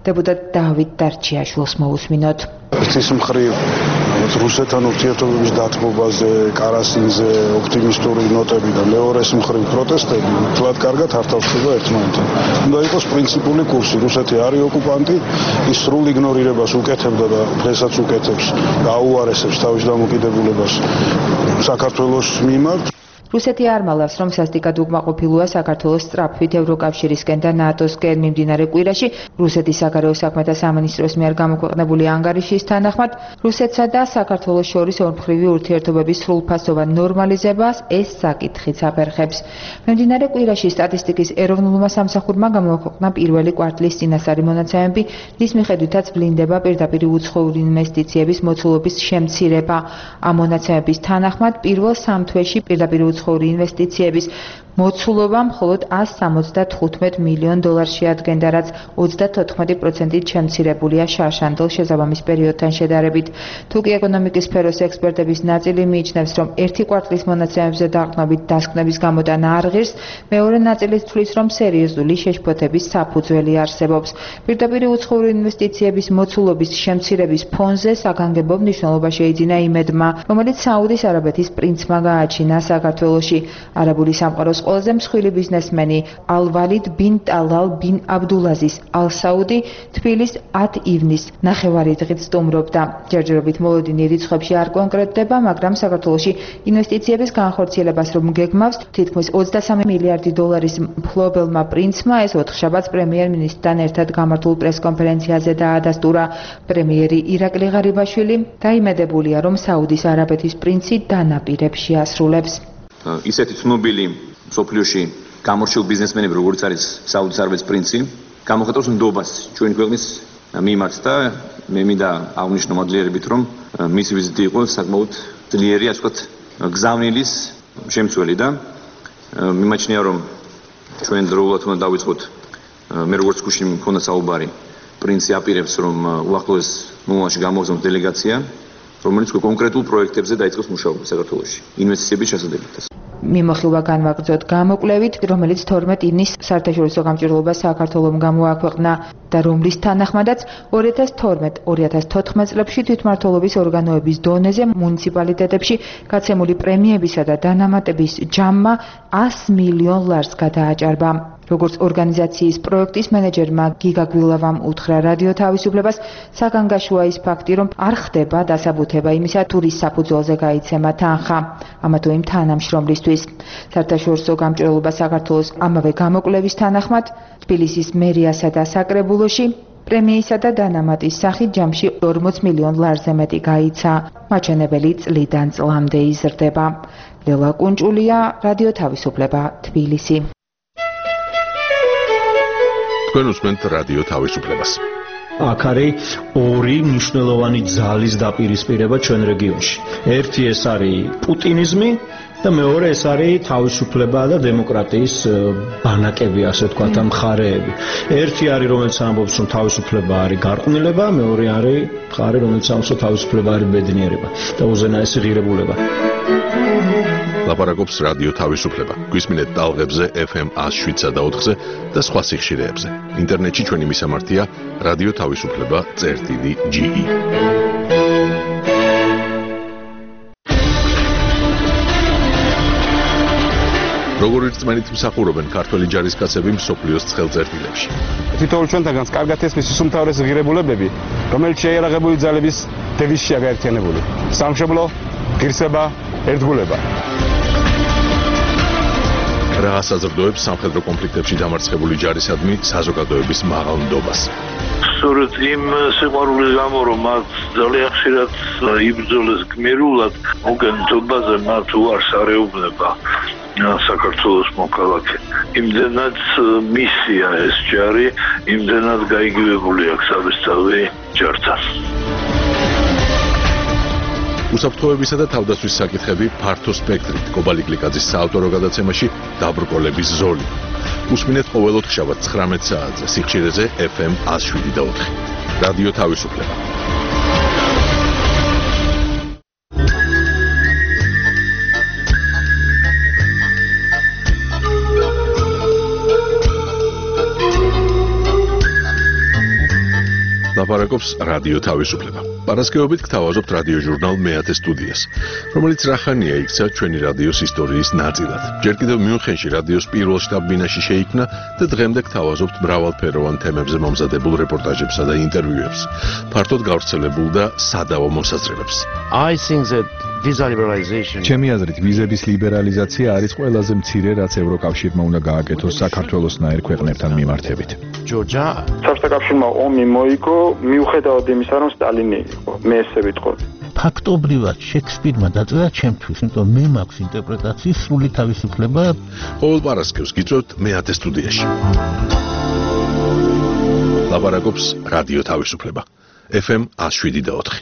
დეპუტატ დავით დარჩიაშვილს მოусმინოთ. Ერთის მხრივ რუსეთთან ურთიერთობების დათმობაზე, კარასინზე ოპტიმისტური ნოტები და მეორეს მხრივ პროტესტები თლად კარგად არ თავსდება ერთმანეთთან. უნდა იყოს პრინციპული კურსი. რუსეთი არის ოკუპანტი, ის სრულ იგნორირებას უკეთებდა და დღესაც უკეთებს და აუარესებს თავის დამოკიდებულებას საქართველოს მიმართ. რუსეთი არ მალავს, რომ სასტიკად უკმაყოფილოა საქართველოს სწრაფვით ევროკავშირისკენ და ნატოსკენ მიმდინარე კვირაში რუსეთის საგარეო საქმეთა სამინისტროს მიერ გამოქვეყნებული ანგარიშის თანახმად რუსეთსა და საქართველოს შორის ორმხრივი ურთიერთობების სრულფასოვან ნორმალიზებას ეს საკითხიც აფერხებს. მიმდინარე კვირაში სტატისტიკის ეროვნულმა სამსახურმა გამოქვეყნა პირველი კვარტლის წინასწარი მონაცემები, რის მიხედვითაც ვლინდება პირდაპირ უცხოური ინვესტიციების მოცულობის შემცირება. ამ მონაცემების თანახმად პირველ სამ თვეში პირდაპირ უცხოური ინვესტიციების მოცულობა მხოლოდ ას სამოცდათხუთმეტ მილიონ დოლარს შეადგენდა, რაც ოცდათოთხმეტი პროცენტით შემცირებულია შარშანდელ შესაბამის პერიოდთან შედარებით. თუკი ეკონომიკის სფეროს ექსპერტების ნაწილი მიიჩნევს, რომ ერთი კვარტლის მონაცემებზე დაყრდნობით დასკვნების გამოტანა არ ღირს, მეორე ნაწილი თვლის, რომ სერიოზული შეშფოთების საფუძველი არსებობს. პირდაპირ უცხოური ინვესტიციების მოცულობის შემცირების ფონზე საგანგებო მნიშვნელობა შეიძინა იმედმა, რომელიც საუდის არაბეთის პრინცმა გააჩინა საქართველოში. არაბული სამყაროს ყველაზე მსხვილი ბიზნესმენი ალ-ვალიდ ბინ ტალალ ბინ აბდულაზის ალ-საუდი თბილის ათ ივნის ნახევარი დღით სტუმრობდა. ჯერჯერობით მოლოდინი რიცხვებში არ კონკრეტდება, მაგრამ საქართველოში ინვესტიციების განხორციელებას რომ გეგმავს, თითქმის ოცდასამი მილიარდი დოლარის მფლობელმა პრინცმა ეს ოთხშაბათს პრემიერ-მინისტრთან ერთად გამართულ პრესკონფერენციაზე დაადასტურა. პრემიერი ირაკლი ღარიბაშვილი დაიმედებულია, რომ საუდის არაბეთის პრინცი დანაპირებს შეასრულებს. ისეთი ცნობილი სოფლიოში გამორჩეულ ბიზნესმენები, როგორც არის საუდის არაბეთის პრინცი, გამოხატავს ნდობას ჩვენი ქვეყნის მიმართ და მე მინდა აღვნიშნო მოძლიერებით, რომ მისი ვიზიტი იყო საკმაოდ ძლიერი, ასე ვთქვათ, გზავნილის შემცველი და მიმაჩნია, რომ ჩვენ დროულად უნდა დავიწყოთ, მე როგორც გუშინ მქონდა საუბარი, პრინცი აპირებს, რომ უახლოეს მომავალში გამოვზოს დელეგაცია, რომელიც კონკრეტულ პროექტებზე დაიწყოს მუშაობა საქართველოში, ინვესტიციების შესაძლებლად. მიმოხილვა განვაგრძოთ გამოკვლევით, რომელიც თორმეტ ივნისს საერთაშორისო გამჭირვალობას საქართველოს გამოაქვეყნა და რომლის თანახმადაც ორი ათას თორმეტ ორი ათას თოთხმეტ წლებში თვითმმართველობის ორგანოების დონეზე მუნიციპალიტეტებში გაცემული პრემიებისა და დანამატების ჯამმა ას მილიონ ლარს გადააჭარბა. როგორც ორგანიზაციის პროექტის მენეჯერმა გიგა გვილავამ უთხრა რადიო თავისუფლებას, საგანგაშოა ის ფაქტი, რომ არ ხდება დასაბუთება იმისა, თუ რის საფუძველზე გაიცემა თანხა, ამა თუ იმ თანამშრომლისთვის. საერთაშორისო გამჭირვალობა საქართველოს ამავე გამოკვლევის თანახმად, თბილისის მერიასა და საკრებულოში პრემიისა და დანამატის სახით ჯამში ორმოც მილიონ ლარზე მეტი გაიცა. მაჩვენებელი წლიდან წლამდე იზრდება. ლელა კუნჭულია, რადიო თავისუფლება, თბილისი. თქვენ უსმენთ რადიო თავისუფლებას. აქ არის ორი მნიშვნელოვანი ძალის დაპირისპირება ჩვენ რეგიონში. ერთი ეს არის პუტინიზმი და მეორე ეს არის თავისუფლება და დემოკრატიის ბანაკები, ასე ვთქვათ, ამ მხარეები. ერთი არის, რომელიც ამბობს, რომ თავისუფლება არის გარყვნილება, მეორე არის მხარე, რომელიც ამბობს, რომ თავისუფლება არის ბედნიერება და უზენაესი ღირებულება. ლაპარაკობს რადიო თავისუფლება. გვისმინეთ ტალღებზე ეფ ემ ას შვიდსა და ოთხზე და სხვა სიხშირეებზე. ინტერნეტში ჩვენი მისამართია რადიო თავისუფლება წერტილი ჯი ი. როგორი რწმენით მსახურობენ ქართველი ჯარისკაცები მსოფლიოს ცხელწერტილებში. თითოეულ ჩვენთაგანს კარგად ესმის ის უმთავრესი ღირებულებები, რომელიც შეიარაღებული ძალების დევიზშია გაერთიანებული. სამშობლო, ღირსება, ერთგულება. რა ასაზრდოებს სამხედრო კონფლიქტებში დამარცხებული ჯარისადმი საზოგადოების მაღალ ნდობას. სწორედ იმ სიყვარულის გამო, რომ მათ ძალიან ხშირად იბრძოლეს გმირულად, მოგენთობაზე მათ უარს არეუბნება საქართველოს მოქალაქე. იმდენად მისია ეს ჯარი, იმდენად გაიგივებული აქვს საბესწავლი ჯართან. უსაფრთხოებისა და თავდაცვის საკითხები ფართო სპექტრით. კობალი გლიკაძის საავტორო გადაცემაში დაბრკოლების ზოლი. უსმინეთ ყოველ ოთხშაბათ ცხრამეტ საათზე სიხშირეზე ეფ ემ ას შვიდი და ოთხი. რადიო თავისუფლება. ლაპარაკობს რადიო თავისუფლება. Პარასკევობით გთავაზობთ რადიო ჟურნალ მეათე სტუდიას, რომელიც რახანია იქცა ჩვენი რადიოს ისტორიის ნაწილად. ჯერ კიდევ მიუნხენში რადიოს პირველ შტაბ-ბინაში შეიქმნა და დღემდე გთავაზობთ მრავალფეროვან თემებზე მომზადებულ რეპორტაჟებსა და ინტერვიუებს, ფართოდ გავრცელებულ და სადავო მოსაზრებებს. I think that visa liberalization ჩემი აზრით ვიზების ლიბერალიზაცია არის ყველაზე მცირე, რაც ევროკავშირმა უნდა გააკეთოს საქართველოსნაირ ქვეყნებთან მიმართებით. ჯორჯა საბჭოთა ომი მოიგო მიუხედავად იმისა, რომ სტალინი იყო. მე ესე ვიტყოდი. ფაქტობრივად შექსპირმა დაწერა ჩემთვის, იმიტომ მე მაქვს ინტერპრეტაციის სრული თავისუფლება. ყოველ პარასკევს გიწევთ მეათე სტუდიაში. ლაპარაკობს რადიო თავისუფლება. F M one oh seven და four.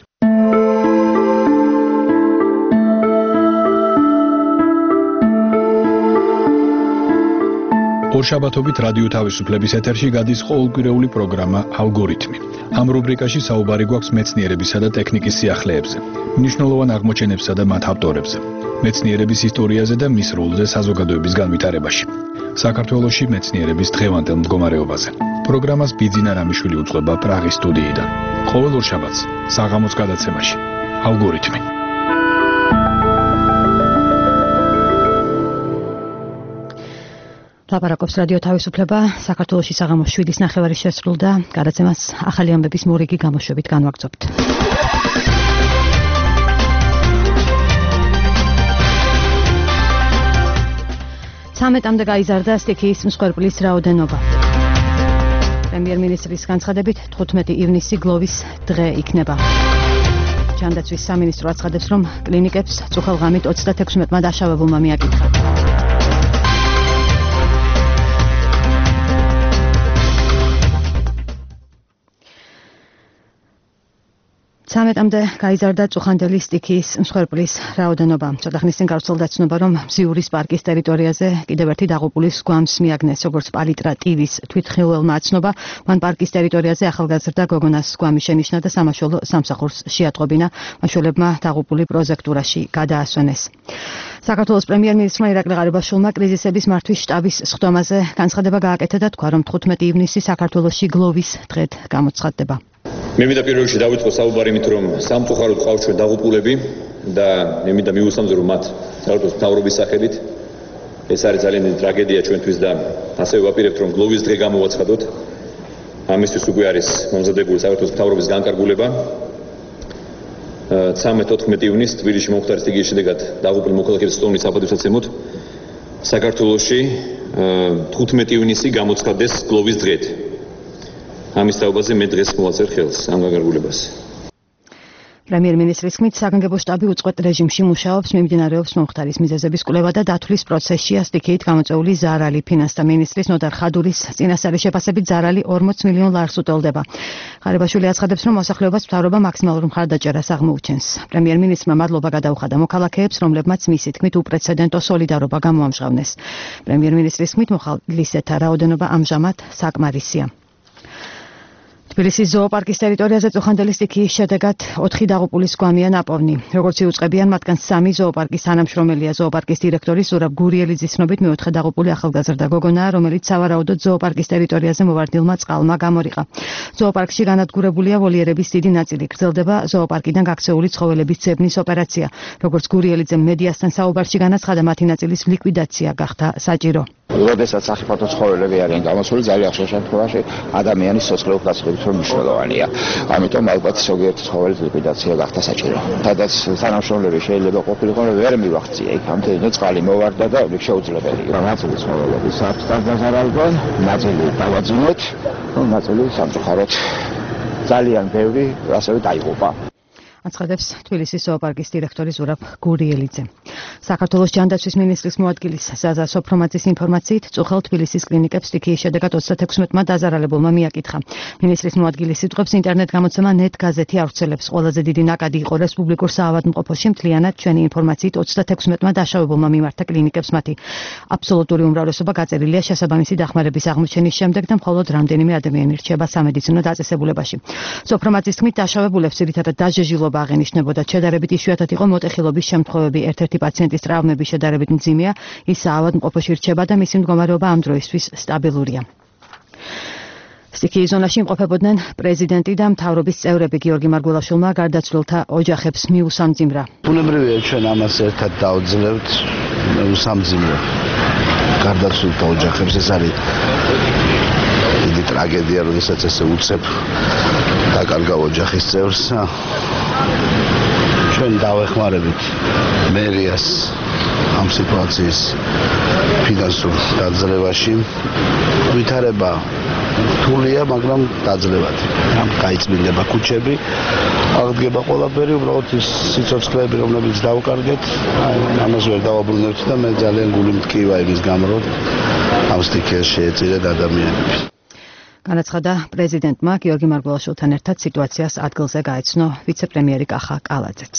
ორშაბათობით რადიო თავისუფლების ეთერში გადის ყოველკვირეული პროგრამა ალგორითმი. ამ რუბრიკაში საუბარი გვაქვს მეცნიერებისა და ტექნიკის სიახლეებზე, მნიშვნელოვან აღმოჩენებსა და მათ ავტორებზე, მეცნიერების ისტორიაზე და მის როლზე საზოგადოების განვითარებაში. საქართველოში მეცნიერების დღევანდელ მდგომარეობაზე. პროგრამას ბიძინა რამიშვილი უძღვება პრაღის სტუდიიდან. ყოველ ორშაბათს საღამოს გადაცემაში ალგორითმი. ლაპარაკობს რადიო თავისუფლება. საქართველოში საღამოს შვიდის ნახევარი შესრულდა. გადაცემას ახალი ამბების მორიგი გამოშვებით განვაგრძობთ. ცამეტამდე გაიზარდა სტიქიის მსხვერპლის რაოდენობა. პრემიერ-მინისტრის განცხადებით თხუთმეტი ივნისი გლოვის დღე იქნება. ჯანდაცვის სამინისტრო აცხადებს, რომ კლინიკებს წუხელღამით ოცდათექვსმეტმა დაშავებულმა მიაკითხა. ცამეტამდე გაიზარდა წუხანდელი სტიქიის მსხვერპლის რაოდენობა. ცოტა ხნის წინ გავრცელდა ცნობა, რომ მზიურის პარკის ტერიტორიაზე კიდევ ერთი დაღუპულის გვამს მიაგნეს, როგორც პალიტრა ტივის თვითმხილველმა აცნობა. მან პარკის ტერიტორიაზე ახალგაზრდა გოგონას გვამი შენიშნა და სამაშველო სამსახურს შეატყობინა. მაშველებმა დაღუპული პროზექტურაში გადაასვენეს. საქართველოს პრემიერ-მინისტრმა ირაკლი ღარიბაშვილმა კრიზისების მართვის შტაბის სხდომაზე განცხადება გააკეთა და თქვა, რომ თხუთმეტი ივნისი საქართველოში გლოვის დღედ გამოცხადდება. მე მინდა პირველ რიგში დავიწყო საუბარი იმით, რომ სამწუხაროდ ყავს ჩვენ დაღუპულები და მე მინდა მივუსამძრო რომ მათ საქართველოს მთავრობის სახელით. ეს არის ძალიან დიდი ტრაგედია ჩვენთვის და ასევე ვაპირებთ, რომ გლოვის დღე გამოვაცხადოთ. ამისთვის უკვე არის მომზადებული საქართველოს მთავრობის განკარგულება. ცამეტ-ოთხმეტი ივნისს თბილისში მომხდარი სტიქიის შედეგად დაღუპულ მოქალაქეებს სტომნის საპატივსაცემოდ საქართველოში თხუთმეტი ივნისი გამოცხადდეს გლოვის დღედ. ამის თაობაზე მე დღეს მოვაწერე ხელს ამ განკარგულებას. პრემიერ-მინისტრის თქმით, საგანგებო შტაბი უწყვეტ რეჟიმში მუშაობს, მიმდინარეობს მომხდარის მიზეზების კვლევა და დათვლის პროცესშია სტიქიით გამოწვეული ზარალი. ფინანსთა მინისტრის ნოდარ ხადურის წინასწარი შეფასებით ზარალი ორმოც მილიონ ლარს უტოლდება. ღარიბაშვილი აცხადებს, რომ მოსახლეობას მთავრობა მაქსიმალურ მხარდაჭერას აღმოუჩენს. პრემიერ-მინისტრმა მადლობა გადაუხადა მოქალაქეებს, რომლებმაც მისი თქმით უპრეცედენტო სოლიდარობა გამოამჟღავნეს. პრემიერ-მინისტრის თქმით, მოხალისეთა რაოდენობა ამჟამად საკმარისია. თბილისის ზოოპარკის ტერიტორიაზე წუხანდელი სტიქიის შედეგად ოთხი დაღუპულის გვამია ნაპოვნი. როგორც იუწყებიან, მათგან სამი ზოოპარკის თანამშრომელია. ზოოპარკის დირექტორი ზურაბ გურიელიძის ცნობით მეოთხე დაღუპული ახალგაზრდა გოგონაა, რომელიც სავარაუდოდ ზოოპარკის ტერიტორიაზე მოვარდნილმა წყალმა გამორიყა. ზოოპარკში განადგურებულია ვოლიერების დიდი ნაწილი. გრძელდება ზოოპარკიდან გაქცეული ცხოველების ძებნის ოპერაცია. როგორც გურიელიძემ მედიასთან საუბარში განაცხადა, მათი ნაწილის ლიკვიდაცია გახდა საჭირო. როდესაც სახიფათო ცხოველები არიან გამოსული, ძალიან ხშირ შემთხვევაში ადამიანის სოციალური გასწრებით რომ მნიშვნელოვანია. ამიტომ ალბათ ზოგიერთ ცხოველის ლიკვიდაცია გახდა საჭირო. სადაც თანამშრომლები შეიძლება ყოფილიყო, რომ ვერ მივახცია იქამდე, ნუ წყალი მოვარდა და შეუძლებელია. ნაწილი ცხოველების აქვს დაზარალდნენ, ნაწილი დავაძინოთ, ნუ ნაწილი სამწუხაროდ ძალიან ბევრი ასევე დაიღუპა. აცხადებს თბილისის ზოოპარკის დირექტორი ზურაბ გურიელიძე. საქართველოს ჯანდაცვის მინისტრის მოადგილის ზაზა სოფრომაძის ინფორმაციით, წუხელ თბილისის კლინიკებს სტიქიის შედეგად ოცდათექვსმეტმა დაზარალებულმა მიაკითხა. მინისტრის მოადგილის სიტყვებს ინტერნეტ გამოცემა ნეტ გაზეთი ავრცელებს. ყველაზე დიდი ნაკადი იყო რესპუბლიკურ საავადმყოფოში, მთლიანად ჩვენი ინფორმაციით ოცდათექვსმეტმა დაშავებულმა მიმართა კლინიკებს მათი აბსოლუტური უმრავლესობა გაწერილია შესაბამისი დახმარების აღმოჩენის შემდეგ და მხოლოდ რამდენიმე ადამიანი რჩება სამედიცინო დაწესებულებაში. სოფრომაძის თქმით, დაშავებულებს ძირითადად დაჟეჟილობა აღენიშნებოდა. შედარებით იშვიათად იყო მოტეხილობის შემთხვევები. ერთ-ერთი პაციენტის ტრავმები შედარებით მძიმეა, ის საავადმყოფოში რჩება და მისი მდგომარეობა ამ დროისთვის სტაბილურია. სტიქიის ზონაში იმყოფებოდნენ პრეზიდენტი და მთავრობის წევრები. გიორგი მარგველაშვილმა გარდაცვლილთა ოჯახებს მიუსამძიმრა. ბუნებრივია ჩვენ ამას ერთად დავძლებთ, უსამძიმრო გარდაცვლილთა ოჯახებს. ეს არის დიდი ტრაგედია, როდესაც ესე უცებ დაკარგა ოჯახის წევრს. ჩვენ დავეხმარებით მერიას ამ სიტუაციის ფინანსურ დაძლებაში. ვითარება რთულია, მაგრამ დაძლებადი. ამ გაიწმინდება ქუჩები, აღდგება ყველაფერი, უბრალოდ ის სიცოცხლეები, რომლებიც დავკარგეთ, ამას ვერ დავაბრუნებთ და მე ძალიან გული მტკივა იმის გამო, რომ ამ სტიქიას შეეწირეთ ადამიანები. განაცხადა პრეზიდენტმა გიორგი მარგველაშვილთან ერთად სიტუაციას ადგილზე გაეცნო ვიცე-პრემიერი კახა კალაძეც.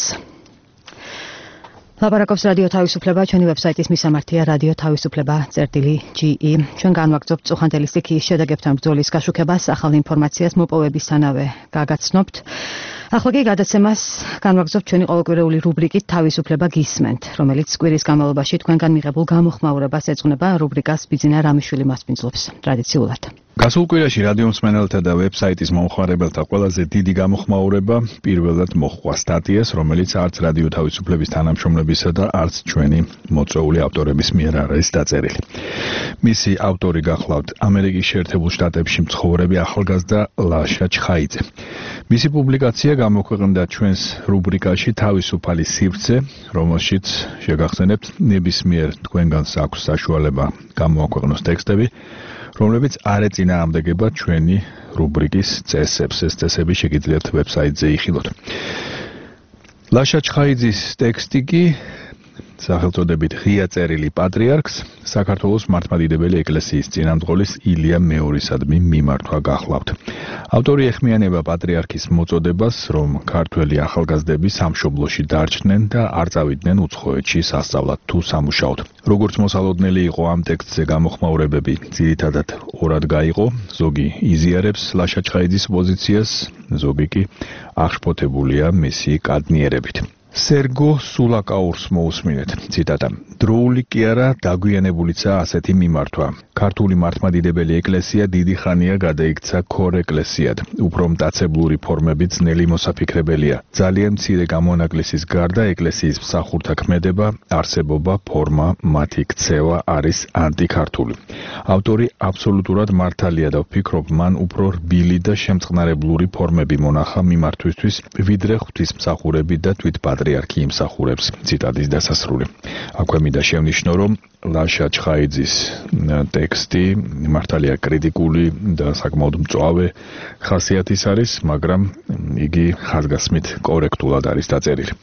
ლაპარაკობს რადიო თავისუფლება, ჩვენი ვებსაიტის მისამართია რადიო თავისუფლება წერტილი ჯი ი. ჩვენ განვაგრძობთ წუხანდელი სტიქიის შედეგებთან ბრძოლის გაშუქებას, ახალ ინფორმაციას მოპოვებისთანავე გაგაცნობთ. ახლა კი გადაცემას განვაგრძობთ ჩვენი ყოველკვირეული რუბრიკით თავისუფლება გისმენთ, რომელიც კვირის განმავლობაში თქვენგან მიღებულ გამოხმაურებას ეძღვნება. რუბრიკას ბიძინა რამიშვილი მასპინძლობს ტრადიციულად. გასულ კვირაში რადიო მსმენელთა და ვებსაიტის მომხმარებელთა ყველაზე დიდი გამოხმაურება პირველად მოჰყვა სტატიას, რომელიც არც რადიო თავისუფლების თანამშრომლებისა და არც ჩვენი მოწვეული ავტორების მიერ არ არის დაწერილი. მისი ავტორი გახლავთ ამერიკის შეერთებულ შტატებში მცხოვრები ახალგაზრდა ლაშა ჩხაიძე. მისი პუბლიკაცია გამოქვეყნდა ჩვენს რუბრიკაში თავისუფალი სივრცე, რომელშიც შეგახსენებთ ნებისმიერ თქვენგანს აქვს საშუალება გამოაქვეყნოს ტექსტები, რომლებიც არ ეწინააღმდეგება ჩვენი რუბრიკის წესებს. ეს წესები შეგიძლიათ ვებსაიტზე იხილოთ. ლაშა ჩხაიძის ტექსტი კი სახელწოდებით ღია წერილი პატრიარქს საქართველოს მართლმადიდებელი ეკლესიის წინამძღოლის ილია მეორისადმი მიმართვა გახლავთ. ავტორი ეხმიანება პატრიარქის მოწოდებას, რომ ქართველი ახალგაზრდები სამშობლოში დარჩნენ და არ წავიდნენ უცხოეთში სასწავლად თუ სამუშაოდ. როგორც მოსალოდნელი იყო ამ ტექსტზე გამოხმაურებები ძირითადად ორად გაიყო, ზოგი იზიარებს ლაშა ჩხაიძის პოზიციას, ზოგი კი აღშფოთებულია მისი კადნიერებით. სერგო სულაკაურს მოусმინეთ. ციტატა: დროული კი არა, დაგვიანებულიცაა ასეთი მიმართვა. ქართული მართლმადიდებელი ეკლესია დიდი ხანია გადაიქცა ქორ ეკლესიად. უფრო მტაცებლური ფორმები ძნელი მოსაფიქრებელია. ძალიან მცირე გამონაკლისის გარდა ეკლესიის მსახურთა ქმედება, არსებობა, ფორმა, მათი ქცევა არის ანტიქართული. ავტორი აბსოლუტურად მართალია და ვფიქრობ, მან უფრო რბილი და შემწყნარებლური ფორმები მონახა მიმართვისთვის, ვიდრე ღვთისმსახურები და თვითპატრიარქი იმსახურებს. ციტატის დასასრული. აქვე მინდა შევნიშნო, რომ ლაშა ჩხაიძის ტექსტი მართალია კრიტიკული და საკმაოდ მწვავე ხასიათის არის, მაგრამ იგი ხაზგასმით კორექტულად არის დაწერილი.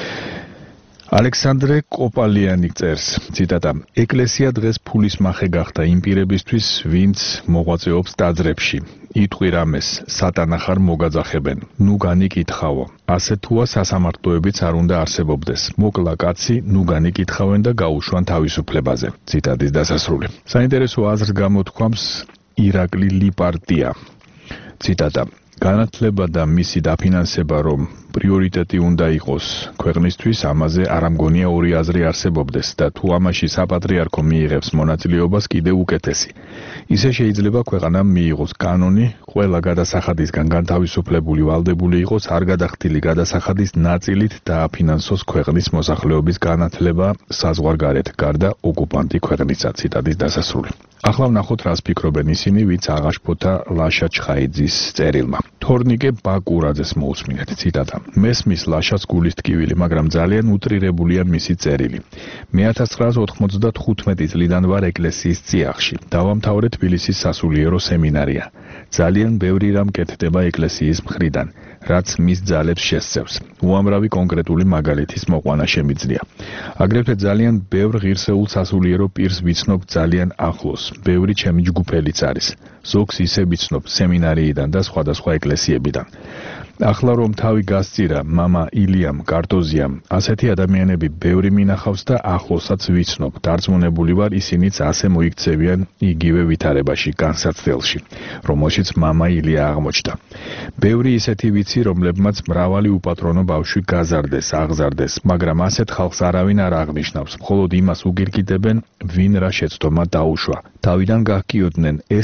ალექსანდრე კოპალიანი წერს, ციტატა: ეკლესია დღეს ფულის მახე გახდა იმ პირებისთვის, ვინც მოღვაწეობს ტაძრებში. იტყვი რამეს, სატანა ხარ მოგაძახებენ. ნუ განიკითხავო. ასე თუა სასამართლოებიც არ უნდა არსებობდეს. მოკლა კაცი, ნუ განიკითხავენ და გაუშვან თავისუფლებაზე. ციტატის დასასრული. საინტერესო აზრს გამოთქვამს ირაკლი ლიპარტია. ციტატა: განათლება და მისი დაფინანსება რომ პრიორიტეტი უნდა იყოს ქვეყნისთვის, ამაზე არ ამგონია ორი აზრი არსებობდეს და თუ ამაში საპატრიარქო მიიღებს მონაწილეობას, კიდევ უკეთესი. ისე შეიძლება ქვეყანამ მიიღოს კანონი, ყველა გადასახადისგან განთავისუფლებული ვალდებული იყოს არ გადახდილი გადასახადის ნაწილით და აფინანსოს ქვეყნის მოსახლეობის განათლება საზღვარგარეთ, გარდა ოკუპანტი ქვეყნისა. ციტატის დასასრული. ახლა ვნახოთ, რას ფიქრობენ ისინი, ვინც აღაშფოთა ლაშა ჩხაიძის წერილმა. თორნიკე ბაკურაძეს მოусმინეთ. ციტატა: მესმის ლაშას გულის ტკივილი, მაგრამ ძალიან უტრირებულია მისი წერილი. მე ათას ცხრაას ოთხმოცდათხუთმეტი წლიდან ვარ ეკლესიის წიაღში. დავამთავრე თბილისის სასულიერო სემინარია. ძალიან ბევრი რამ კეთდება ეკლესიის მხრიდან, რაც მის ძალებს შესწევს. უამრავი კონკრეტული მაგალითის მოყვანა შემიძლია. აგრეთვე ძალიან ბევრ ღირსეულ სასულიერო პირს ვიცნობ ძალიან ახლოს. ბევრი ჩემი ჯგუფელიც არის. ზოგს ისე ვიცნობ სემინარიიდან და სხვადასხვა ეკლესიებიდან. ახლა რომ თავი გასწირა მამა ილიამ კარტოზიამ, ასეთი ადამიანები ბევრი მინახავს და ახლოსაც ვიცნობ. დარწმუნებული ვარ, ისინიც ასე მოიქცევიან იგივე ვითარებაში, განსაცდელში, რომელშიც მამა ილია აღმოჩნდა. ბევრი ისეთი ვიცი, რომლებმაც მრავალი უპატრონო ბავშვი გაზარდეს, აღზარდეს, მაგრამ ასეთ ხალხს არავინ არ აღნიშნავს, მხოლოდ იმას უგირგიტებენ, ვინ რა შეცდომა დაუშვა. თავიდან გახკიოდნენ, ეს რა უბედური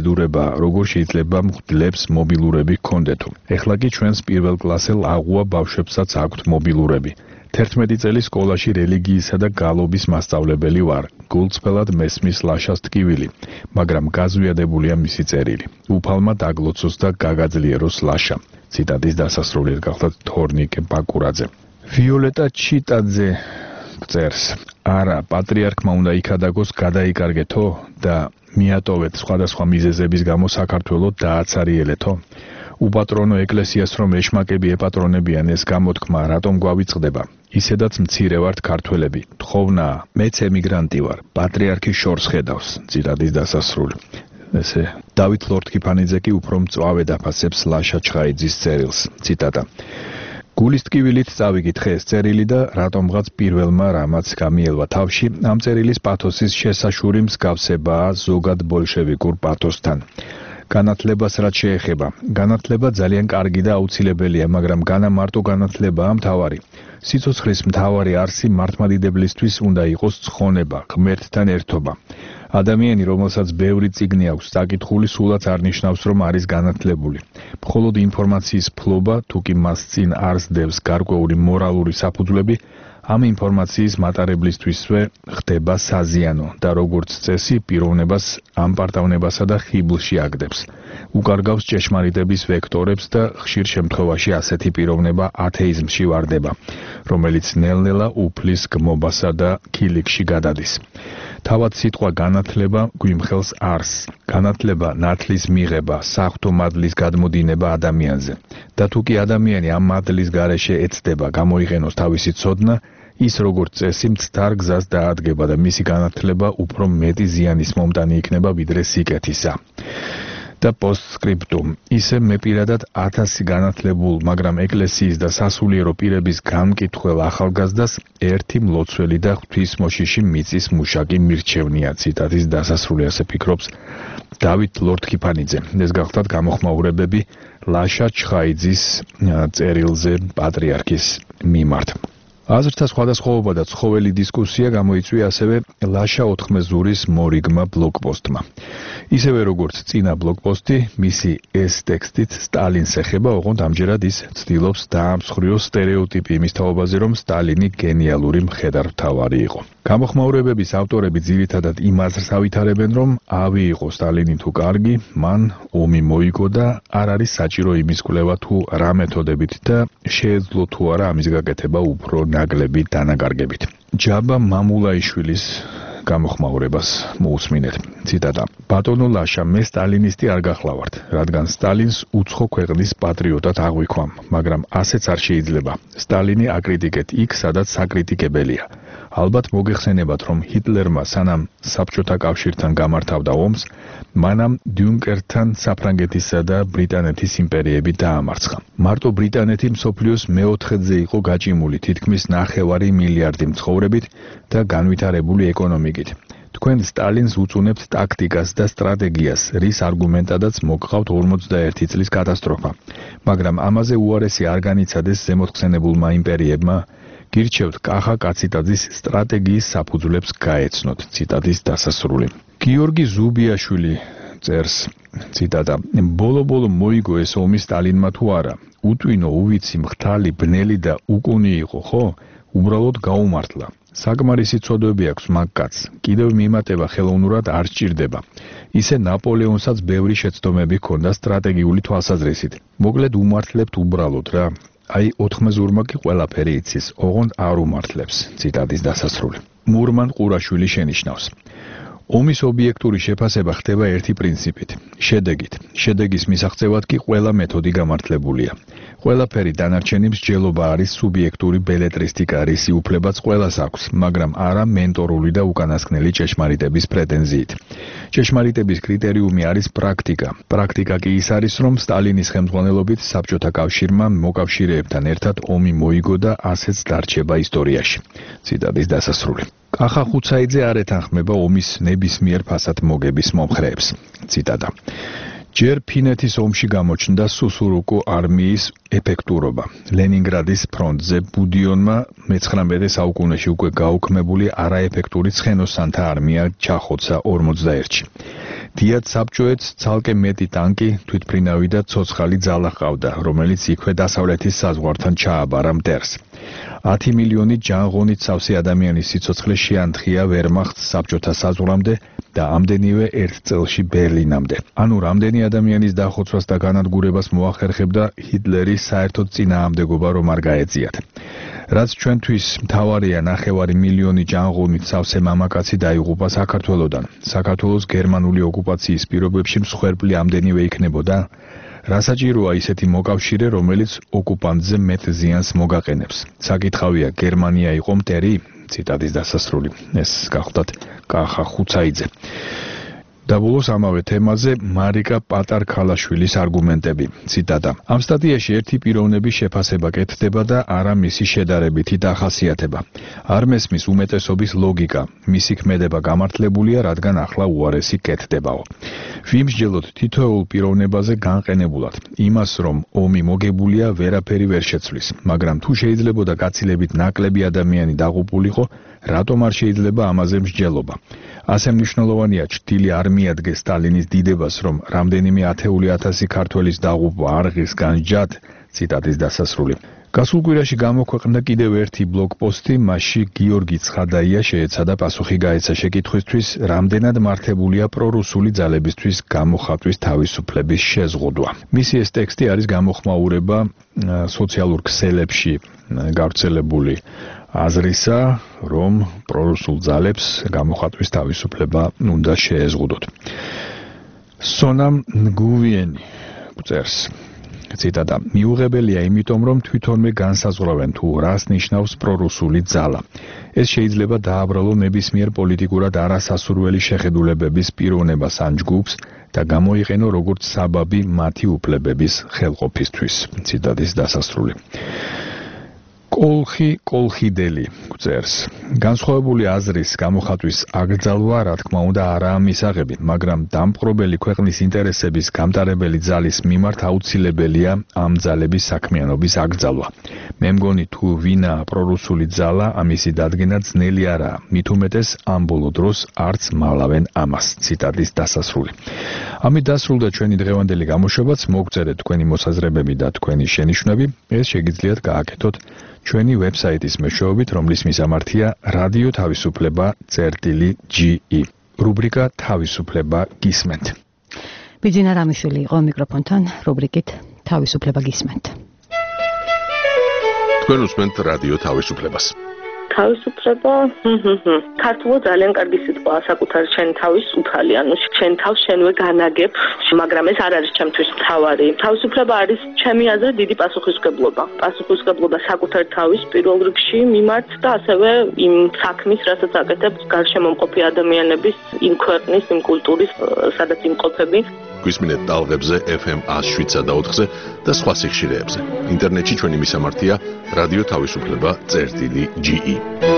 ბედურება, როგორ შეიძლება მღვდლებს მობილურები გქონდეთო. ეხლა კი ჩვენს პირველ კლასელ აღუა ბავშვებსაც აქვთ მობილურები. თერთმეტი წელი სკოლაში რელიგიისა და გალობის მასწავლებელი ვარ. გულწრფელად მესმის ლაშას ტკივილი, მაგრამ გაზვიადებულია მისი წერილი. უფალმა დაგლოცოს და გაგაძლიეროს ლაშა. ციტატის დასასრულით გახლავთ თორნიკე ბაკურაძე. ვიოლეტა ჩიტაძე წერს: არა, პატრიარქმა უნდა იქადაგოს გადაიკარგეთო და მიატოვეთ სხვადასხვა მიზეზების გამო საქართველო დააცარიელეთო. უპატრონო ეკლესიას რომ ეშმაკები ეპატრონებიან, ეს გამოთქმა რატომ გვავიწყდება? ისედაც მცირე ვართ ქართველები. თხოვნაა, მეც ემიგრანტი ვარ. პატრიარქი შორს ხედავს. ციტატის დასასრული. ესე დავით ლორთქიფანიძე კი უფრო მწვავედ აფასებს ლაშა ჩხაიძის წერილს. ციტატა: გულის ტკივილით წავიკითხე ეს წერილი და რატომღაც პირველმა რამაც გამიელვა თავში, ამ წერილის პათოსის შესაშური მსგავსებაა ზოგად ბოლშევიკურ პათოსთან. განათლებას რაც შეეხება, განათლება ძალიან კარგი და აუცილებელია, მაგრამ განა მარტო განათლებაა მთავარი. სიცოცხლის მთავარი არსი მართლმადიდებლისთვის უნდა იყოს ცხონება, ღმერთთან ერთობა. ადამიანი, რომელსაც ბევრი წიგნი აქვს წაკითხული, სულაც არ ნიშნავს, რომ არის განათლებული. მხოლოდ ინფორმაციის ფლობა, თუ კი მას წინ არ სდევს გარკვეული მორალური საფუძვლები, ამ ინფორმაციის მატარებლისთვისვე ხდება საზიანო და როგორც წესი პიროვნებას ამპარტავნებასა და ხიბლში აგდებს. უკარგავს ჭეშმარიტების ვექტორებს და ხშირ შემთხვევაში ასეთი პიროვნება ათეიზმში ვარდება, რომელიც ნელ-ნელა უფლის გმობასა და ქილიქში გადადის. თავად სიტყვა განათლება გვიმხელს არსს. განათლება ნათლის მიღება, საღვთო მადლის გადმოდინება ადამიანზე. და თუ კი ადამიანი ამ მადლის გარეშე ეცდება გამოიყენოს თავისი ცოდნა, ის როგორც წესი მცდარ გზას დაადგება და მისი განათლება უფრო მეტი ზიანის მომტანი იქნება ვიდრე სიკეთისა. და პოსტსკრიპტუმ: ისე მე პირადად ათასი განათლებულ, მაგრამ ეკლესიის და სასულიერო პირების გამკითხველ ახალგაზრდას ერთი მლოცველი და ღვთისმოშიში მიწის მუშაკი მირჩევნია. ციტატის დასასრული ასე ფიქრობს დავით ლორთქიფანიძე. ეს გახლავთ გამოხმაურებები ლაშა ჩხაიძის წერილზე პატრიარქის მიმართ. აზრთა სხვადასხვაობა და ცხოველი დისკუსია გამოიწვია ასევე ლაშა ოთხმეზურის მორიგმა ბლოგპოსტმა. ისევე როგორც წინა ბლოგპოსტი, მისი ეს ტექსტით სტალინს ეხება, ოღონდ ამჯერად ის ცდილობს დაამსხვრიოს სტერეოტიპი იმის თაობაზე, რომ სტალინი გენიალური მხედართმთავარი იყო. გამოხმაურებების ავტორები ძირითადად იმ აზრს ავითარებენ, რომ ავი იყო სტალინი თუ კარგი, მან ომი მოიგო და არ არის საჭირო იმის კვლევა თუ რა მეთოდებით და შეეძლო თუ არა ამის გაკეთება უფრო ნაკლები დანაკარგებით. ჯაბა მამულაიშვილის გამოხმაურებას მოусმინეთ. ციტატა: ბატონო ლაშა, მე სტალინისტი არ გახლავართ, რადგან სტალინს უცხო ქვეყნის პატრიოტად აღვიქვამ, მაგრამ ასეც არ შეიძლება. სტალინი აკრიტიკეთ იქ, სადაც საკრიტიკებელია. ალბათ მოგეხსენებათ, რომ ჰიტლერმა სანამ საბჭოთა კავშირთან გამართავდა ომს, მანამ დიუნკერკთან საფრანგეთისა და ბრიტანეთის იმპერიები დაამარცხა. მარტო ბრიტანეთი მსოფლიოს მეოთხედზე იყო გაჭიმული თითქმის ნახევარი მილიარდი მცხოვრებით და განვითარებული ეკონომიკით. თქვენ სტალინს უწუნებთ ტაქტიკას და სტრატეგიას, რის არგუმენტადაც მოგყავთ ორმოცდაერთი წლის კატასტროფა. მაგრამ ამაზე უარესი არ განიცადეს ზემოთხსენებულმა იმპერიებმა. გირჩევთ კახა კაციტაძის სტრატეგიის საფუძვლებს გაეცნოთ. ციტატის დასასრული. გიორგი ზუბიაშვილი წერს, ციტატა: ბოლო-ბოლო მოიგო ეს ომი სტალინმა თუ არა? უტვინო, უვიცი, მხთალი, ბნელი და უკუნი იყო, ხო? უბრალოდ გაუმართლა. საკმარისი ცოდვები აქვს მაგ კაცს. კიდევ მიმატება ხელოვნურად არ სჭირდება. ისე ნაპოლეონსაც ბევრი შეცდომები ჰქონდა სტრატეგიული თვალსაზრისით. მოკლედ უმართლებთ უბრალოდ რა. აი ოთხმეზურმა კი ყველაფერი იცის, ოღონდ არ უმართლებს. ციტატის დასასრული. მურმან ყურაშვილი შენიშნავს: ომის ობიექტური შეფასება ხდება ერთი პრინციპით, შედეგით. შედეგის მისაღწევად კი ყველა მეთოდი გამართლებულია. ყველაფერი დანარჩენი მსჯელობა არის სუბიექტური ბელეტრისტიკა, რისი უფლებაც ყველას აქვს, მაგრამ არა მენტორული და უკანასკნელი ჭეშმარიტების პრეტენზიით. ჭეშმარიტების კრიტერიუმი არის პრაქტიკა. პრაქტიკა კი ის არის, რომ სტალინის ხელმძღვანელობით საბჭოთა კავშირმა მოკავშირეებთან ერთად ომი მოიგო და ასეც დარჩება ისტორიაში. ციტატის დასასრული. კახა ხუცაიძე არ ეთანხმება ომის ნებისმიერ ფასად მოგების მომხრეებს. ციტატა: ჯერ ფინეთის ომში გამოჩნდა სუსურუკო არმიის ეფექტურობა. ლენინგრადის ფრონტზე ბუდიონმა მეცხრამეტე საუკუნეში უკვე გაუქმებული არაეფექტური ცხენოსანთა არმია ჩახოცა ორმოცდაერთში. დიად საბჭოეთს ცალკე მეტი ტანკი, თვითმფრინავი და ცოცხალი ძალა ჰყავდა, რომელიც იქვე დასავლეთის საზღვართან ჩააბარა მტერს. ათი მილიონი ჯანღონით სავსე ადამიანის სიცოცხლე შეანთხია ვერმახტს საბჭოთა საზღვრამდე და ამდენივე ერთ წელში ბერლინამდე. ანუ რამდენი ადამიანის დახოცვას და განადგურებას მოახერხებდა ჰიტლერის საერთოდ წინააღმდეგობა რომ არ გაეწიათ. რაც ჩვენთვის მთავარია, ნახევარი მილიონი ჯანღონით სავსე მამაკაცი დაიღუპა საქართველოდან. საქართველოს გერმანული ოკუპაციის პირობებში მსხვერპლი ამდენივე იქნებოდა? რა საჭიროა ისეთი მოკავშირე, რომელიც ოკუპანტზე მეტ ზიანს მოგაყენებს? საკითხავია, გერმანია იყო მტერი? ციტატის დასასრული. ეს გახლდათ კახა ხუცაიძე. და ბოლოს ამავე თემაზე მარიკა პატარ-ქალაშვილის არგუმენტები. ციტატა. ამ სტატიაში ერთი პიროვნების შეფასება კეთდება და არა მისი შედარებითი დახასიათება. არ მესმის უმეტესობის ლოგიკა. მისი ქმედება გამართლებულია, რადგან ახლა უარესი კეთდებაო. ვიმსჯელოთ თითოეულ პიროვნებაზე განყენებულად. იმას, რომ ომი მოგებულია, ვერაფერი ვერ შეცვლის, მაგრამ თუ შეიძლებოდა გაცილებით ნაკლები ადამიანი დაღუპულიყო, რატომ არ შეიძლება ამაზე მსჯელობა? ასე მნიშვნელოვანია ჩრდილი არ მიადგეს სტალინის დიდებას, რომ რამდენიმე ათეული ათასი ქართველის დაღუპვა არ ღირს განჯად, ციტატის დასასრული. გასულ კვირაში გამოქვეყნდა კიდევ ერთი ბლოგპოსტი, მასში გიორგი ცხადაია შეეცადა პასუხი გაეცა შეკითხვისთვის, რამდენად მართებულია პრორუსული ძალებისთვის გამოხატვის თავისუფლების შეზღუდვა. მისი ეს ტექსტი არის გამოხმაურება სოციალურ ქსელებში გავრცელებული აზრისა, რომ პრორუსულ ძალებს გამოხატვის თავისუფლება უნდა შეეზღუდოთ. სონამ ნგუვიენი წერს. ციტატა. მიუღებელია იმიტომ, რომ თვითონვე განსაზღვრავენ თუ რას ნიშნავს პრორუსული ძალა. ეს შეიძლება დააბრალო ნებისმიერ პოლიტიკურად არასასურველი შეხედულებების პიროვნებას ან ჯგუფს და გამოიყენო როგორც საბაბი მათი უფლებების ხელყოფისთვის. ციტატის დასასრული. კოლხი კოლხიდელი წერს. განსხვავებული აზრის გამოხატვის აკრძალვა, რა თქმა უნდა, არაა მისაღები, მაგრამ დამპყრობელი ქვეყნის ინტერესების გამტარებელი ძალის მიმართ აუცილებელია ამ ძალების საქმიანობის აკრძალვა. მე მგონი თუ ვინა პრორუსული ძალა, ამისი დადგენა ძნელი არაა, მით უმეტეს ამ ბოლო დროს არც მალავენ ამას. ციტატის დასასრული. ამით დასრულდა ჩვენი დღევანდელი გამოშვებაც, მოგწერეთ თქვენი მოსაზრებები და თქვენი შენიშვნები, ეს შეგიძლიათ გააკეთოთ ჩვენი ვებსაიტის მეშვეობით, რომლის მისამართია რადიო თავისუფლება წერტილი ჯი ი. რუბრიკა თავისუფლება გისმენთ. ბიძინა რამიშვილი იყო მიკროფონთან, რუბრიკით თავისუფლება გისმენთ. თქვენ უსმენთ რადიო თავისუფლებას. თავისუფლება, ქართულად ძალიან კარგი სიტყვაა, საკუთარი შენი თავის უθალი, ანუ შენ თავს შენვე განაგებ, მაგრამ ეს არ არის ჩემთვის მთავარი. თავისუფლება არის ჩემი აზრით დიდი პასუხისმგებლობა. პასუხისმგებლობა საკუთარი თავის პირველ რიგში მიმართ და ასევე იმ საქმის, რასაც აკეთებს გარშემომყოფი ადამიანების, იმ ქვეყნის, იმ კულტურის, სადაც იმყოფები. გვისმინეთ ტალღებზე ეფ ემ ას შვიდსა და ოთხზე და სხვა სიხშირეებზე. ინტერნეტში ჩვენი მისამართია რადიო თავისუფლება წერტილი ჯი ი.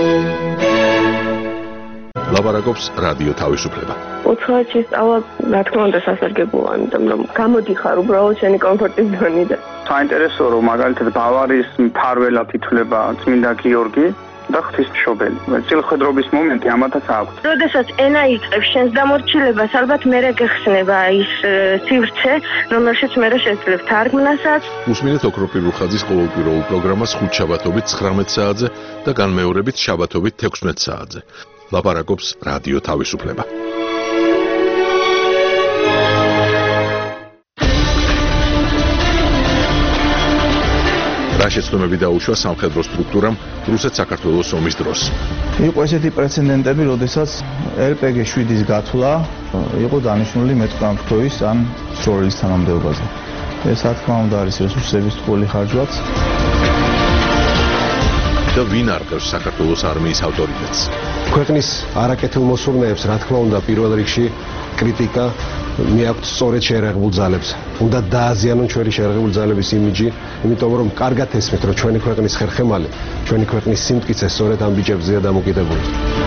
ლაბარაკობს რადიო თავისუფლება. ოთხი სწავლა, რა თქმა უნდა, სასარგებლოა, იმიტომ რომ გამოდიხარ უბრალოდ შენი კომფორტის ზონიდან. საინტერესოა, რომ მაგალითად ბავარიის მფარველად ითვლება წმინდა გიორგი და ღვთისმშობელი. წილხედრობის მომენტი ამათაც აქვს. როდესაც ენა იწყებს შენს დამორჩილებას, ალბათ მერე გეხსნება ის სივრცე, რომელშიც მერე შეძლებ თარგმნასაც. უსმინეთ ოქროპირ რუხაძის ყოველკვირეულ პროგრამას ხუთშაბათობით ცხრამეტ საათზე და განმეორებით შაბათობით თექვსმეტ საათზე. ლაპარაკობს რადიო თავისუფლება. რა შეცდომები დაუშვა სამხედრო სტრუქტურამ რუსეთ-საქართველოს ომის დროს. იყო ესეთი პრეცედენტები, როდესაც ელ პე გი შვიდის გათვლა იყო დანიშნული მეტყანფრთოვის ან სროლის თანამდებობაზე. ეს რა თქმა უნდა არის რესურსების ტყუილი ხარჯვაც. და ვინ არყევს საქართველოს არმიის ავტორიტეტს? ქვეყნის არაკეთილ მოსურნეებს, რა თქმა უნდა, პირველ რიგში კრიტიკა მიაქვთ სწორედ შეერაღებულ ძალებს. უნდა დააზიანონ ჩვენი შეერაღებული ძალების იმიჯი, იმიტომ რომ კარგად ესმით, რომ ჩვენი ქვეყნის ხერხემალი, ჩვენი ქვეყნის სიმტკიცე სწორედ ამ ბიჭებზეა დამოკიდებული.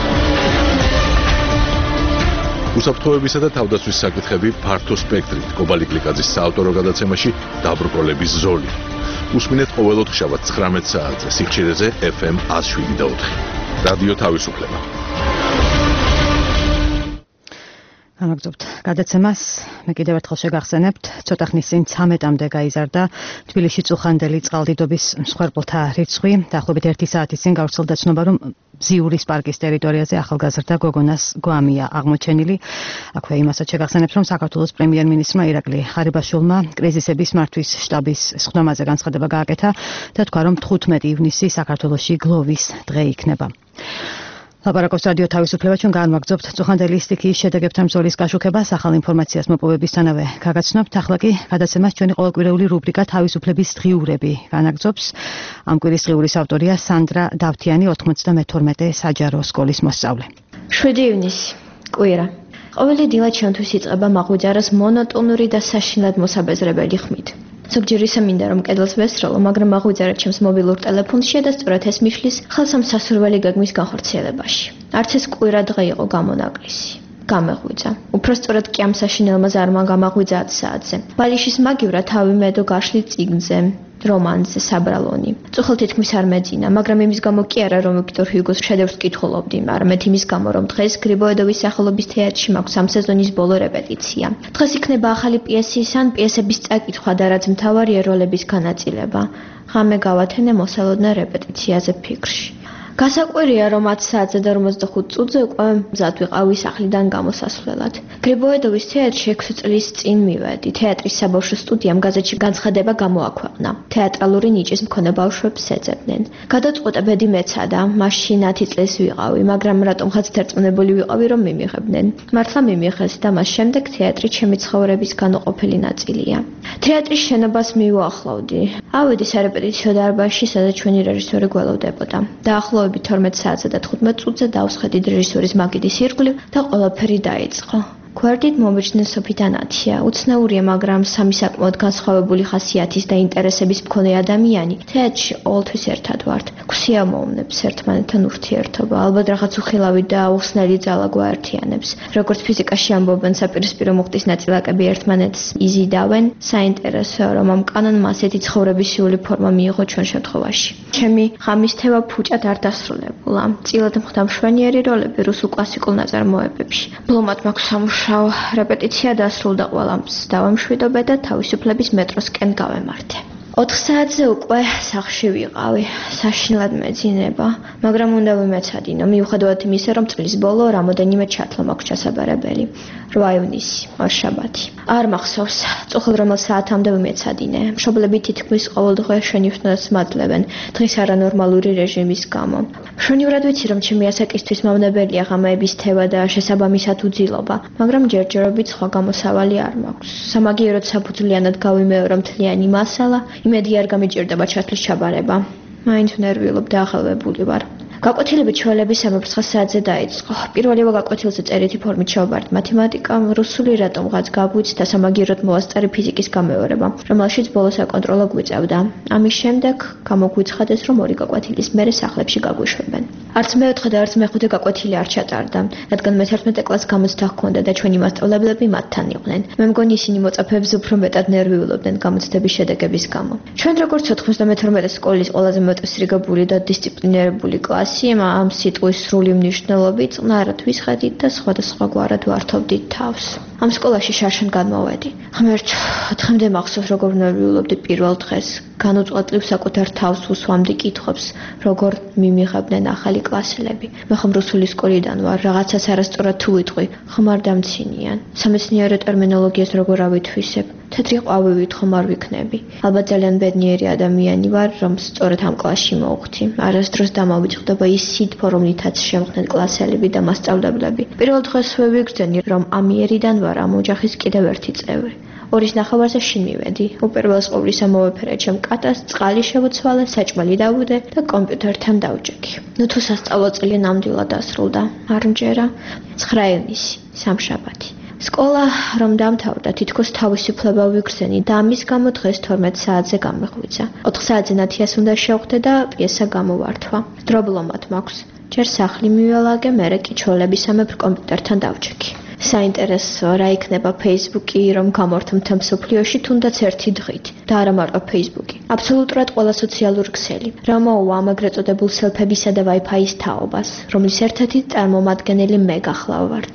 უსაფრთხოებისა და თავდაცვის საკითხები ფართო სპექტრით. კობალი გლიკაძის საავტორო გადაცემაში დაბრკოლების ზოლი. უსმინეთ ყოველ ოთხშაბათს ცხრამეტ საათზე სიხშირეზე ეფ ემ ას შვიდი და ოთხი. რადიო თავისუფლება. განაგრძობთ გადაცემას. მე კიდევ ერთხელ შეგახსენებთ, ცოტა ხნის წინ ცამეტამდე გაიზარდა თბილისში წუხანდელი წყალდიდობის მსხვერპლთა რიცხვი. დაახლოებით ერთი საათის წინ გავრცელდა ცნობა, რომ ზიურის პარკის ტერიტორიაზე ახალგაზრდა გოგონას გვამია აღმოჩენილი. აქვე იმასაც შეგახსენებთ, რომ საქართველოს პრემიერ-მინისტრმა ირაკლი ღარიბაშვილმა კრიზისების მართვის შტაბის სხდომაზე განცხადება გააკეთა და თქვა, რომ თხუთმეტი ივნისი საქართველოში გლოვის დღე იქნება. ლაპარაკობს რადიო თავისუფლება, ჩვენ განვაგრძობთ წუხანდელის სტიქიის შედეგებთან ბრძოლის გაშუქებას, ახალ ინფორმაციას მოპოვებისთანავე გაგაცნობთ. ახლა კი გადაცემას ჩვენი ყოველკვირეული რუბრიკა თავისუფლების დღიურები განაგრძობს. ამ კვირის დღიურის ავტორია სანდრა დავთიანი, ოთხმოცდამეთორმეტე საჯარო სკოლის მოსწავლე. შვიდი ივნისი, კვირა. ყოველი დილა ჩემთვის იწყება მაღვიძარას მონოტონური და საშინლად მოსაბეზრებელი ხმით. ზოგჯერ ისე მინდა რომ კედელს ვესროლო, მაგრამ მაღვიძარა ჩემს მობილურ ტელეფონში და სწორედ ეს მიშლის ხელსამ სასურველი გეგმის განხორციელებაში. არც ეს კვირა დღე იყო გამონაკლისი. გამეღვიძა. უფრო სწორად კი ამ საშინელმა ზარმა გამაღვიძა ათ საათზე. ბალიშის მაგივრა თავი მედო გაშლი წიგნზე. რომანზე საბრალონი. წუხელ თითქმის არ მეძინა, მაგრამ იმის გამო კი არა, რომ ვიქტორ ჰიუგოს შედევრს კითხულობდი, არამედ იმის გამო, რომ დღეს გრიბოედოვის სახელობის თეატრში მაქვს ამ სეზონის ბოლო რეპეტიცია. დღეს იქნება ახალი პიესის ან პიესების წაკითხვა და რაც მთავარია როლების განაწილება. ღამე გავათენე მოსალოდნა რეპეტიციაზე ფიქრში. გასაკვირია, რომ ათ საათზე და ორმოცდახუთ წუთზე უკვე მზად ვიყავი სახლიდან გამოსასვლელად. გრიბოედოვის თეატრში ექვსი წლის წინ მივედი. თეატრის საბავშვო სტუდიამ გაზეთში განცხადება გამოაქვეყნა. თეატრალური ნიჭის მქონე ბავშვებს ეძებდნენ. გადაწყვეტა ბედი მეცადა, მაშინ ათი წლის ვიყავი, მაგრამ რატომღაც დარწმუნებული ვიყავი, რომ მიმიღებდნენ. მართლა მიმიღეს და მას შემდეგ თეატრი ჩემი ცხოვრების განუყოფელი ნაწილია. თეატრის შენობას მივუახლოვდი. ავედი სარეპეტიციო დარბაზში, სადაც ჩვენი რეჟისორი გველოდებოდა. დაახლოებით თორმეტ საათზე და თხუთმეტ წუთზე დავსხედით რეჟისორის მაგიდის ირგვლივ და ყველაფერი დაიწყო. გვერდით მომიჯდნენ სოფი და ნათია. უცნაურია, მაგრამ სამი საკმაოდ განსხვავებული ხასიათის და ინტერესების მქონე ადამიანი თეატრში ყოველთვის ერთად ვართ. გვსია მოუნებს ერთმანეთთან ურთიერთობა, ალბათ რაღაც უხილავი და უხსნელი ძალა გვაერთიანებს. როგორც ფიზიკაში ამბობენ, საპირისპირო მუხტის ნაწილაკები ერთმანეთს იზიდავენ, საინტერესოა, რომ ამ კანონმა ასეთი ცხოვრებისეული ფორმა მიიღო ჩვენ შემთხვევაში. ჩემი ღამის თევა ფუჭად არ დასრულებულა. წილად მხდა მშვენიერი როლები რუსულ კლასიკურ ნაწარმოებებში. ბლომად მაქვს სამუშაო. რეპეტიცია დასრულდა ყველამს. დავამშვიდობე და თავისუფლების მეტროსკენ გავემართე. ოთხ საათზე უკვე სახლში ვიყავი. საშინლად მეძინება, მაგრამ უნდა ვიმეცადინო, მიუხედავად იმისა, რომ წლის ბოლო რამოდენიმე ჩათვლა მაქვს ჩასაბარებელი. რვა ივნისი, ორშაბათი. არ მახსოვს, წუხელ რომელ საათამდე ვიმეცადინე. მშობლები თითქმის ყოველ დღე შენიშვნას მაძლევენ დღის არანორმალური რეჟიმის გამო. მშვენივრად ვიცი, რომ ჩემი ასაკისთვის მავნებელია ღამეების თევა და შესაბამისად უძილობა, მაგრამ ჯერჯერობით სხვა გამოსავალი არ მაქვს. სამაგიეროდ საფუძვლიანად გავიმეორო მთლიანი მასალა, იმედი არ გამიჭირდება ჩათვლის ჩაბარება. მაინც ვნერვიულობ და ახალვებული ვარ. გაკვეთილები ჩვენების სამეფრთხე საათზე დაიწყო. პირველივე გაკვეთილზე წერითი ფორმით შევაბართ მათემატიკა, რუსული რატომღაც გაგვიც და სამაგიეროდ მოვასწარი ფიზიკის გამეორება, რომელშიც ბოლოს აკონტროლო გვიწევდა. ამის შემდეგ გამოგვიცხადეს, რომ ორი გაკვეთილის მერე სახლებში გაგვიშვებენ. არც მეოთხე და არც მეხუთე გაკვეთილი არ ჩატარდა, რადგან მეთერთმეტე კლასს გამოცდა ჰქონდა და ჩვენი მასწავლებლები მათთან იყვნენ. მე მგონი ისინი მოწაფეებს უფრო მეტად ნერვიულობდნენ გამოცდების შედეგების გამო. ჩვენ როგორც ოთხმოცდამეთორმეტე სკოლის ყველაზე მოწესრიგებული და დისციპლინირებული კლასი ამ სიტყვის სრული მნიშვნელობით წყნარად ვისხედით და სხვადასხვაგვარად ვართობდით თავს. ამ სკოლაში შარშან განმოვედი. ღმერთო, დღემდე მახსოვს, როგორ ნერვიულობდი პირველ დღეს. განუწყვეტლივ საკუთარ თავს უსვამდი კითხვებს, როგორ მიმიღებდნენ ახალი კლასელები. მე ხომ რუსული სკოლიდან ვარ, რაღაცას არასწორად თუ ვიტყვი, ხმარ დამცინიან. სამეცნიერო ტერმინოლოგიას როგორ ავითვისებ? თეთრი ყვავივით ხომ არ ვიქნები. ალბათ ძალიან ბედნიერი ადამიანი ვარ, რომ სწორედ ამ კლასში მოვხვდი. არასდროს დამავიწყდება ის სითბო, რომლითაც შემხდნენ კლასელები და მასწავლებლები. პირველ დღესვე ვიგრძენი, რომ ამიერიდან ვარ ამ ოჯახის კიდევ ერთი წევრი. ორის ნახევარზე შინ მივედი. უპირველეს ყოვლისა მოვეფერე ჩემ კატას, წყალი შევუცვალე, საჭმელი დავუდე და კომპიუტერთან დავჭექი. ნუ თუ სასწავლო წელი ნამდვილად დასრულდა. არ მჯერა. ცხრა ივნისი, სამშაბათი. სკოლა რომ დამთავრდა, თითქოს თავისუფლება ვიგრძენი და ამის გამო დღეს თორმეტ საათზე გამეღვიძა. ოთხ საათზე ნათიას უნდა შევხვდე და პიესა გამოვართვა. დრობლომად მაქვს. ჯერ სახლი მიველაგე, მერე კი ჩვეულებისამებრ კომპიუტერთან დავჭექი. საინტერესო რა იქნება Facebook-ი, რომ გამორთმთა მსოფლიოში თუნდაც ერთი დღით და არა მარტო Facebook-ი. აბსოლუტურად ყველა სოციალური ქსელი. რა მოუვა ამ ეგრეთ წოდებულ სელფებისა და Wi-Fi-ის თაობას, რომლის ერთ-ერთი წარმომადგენელი მე გახლავართ.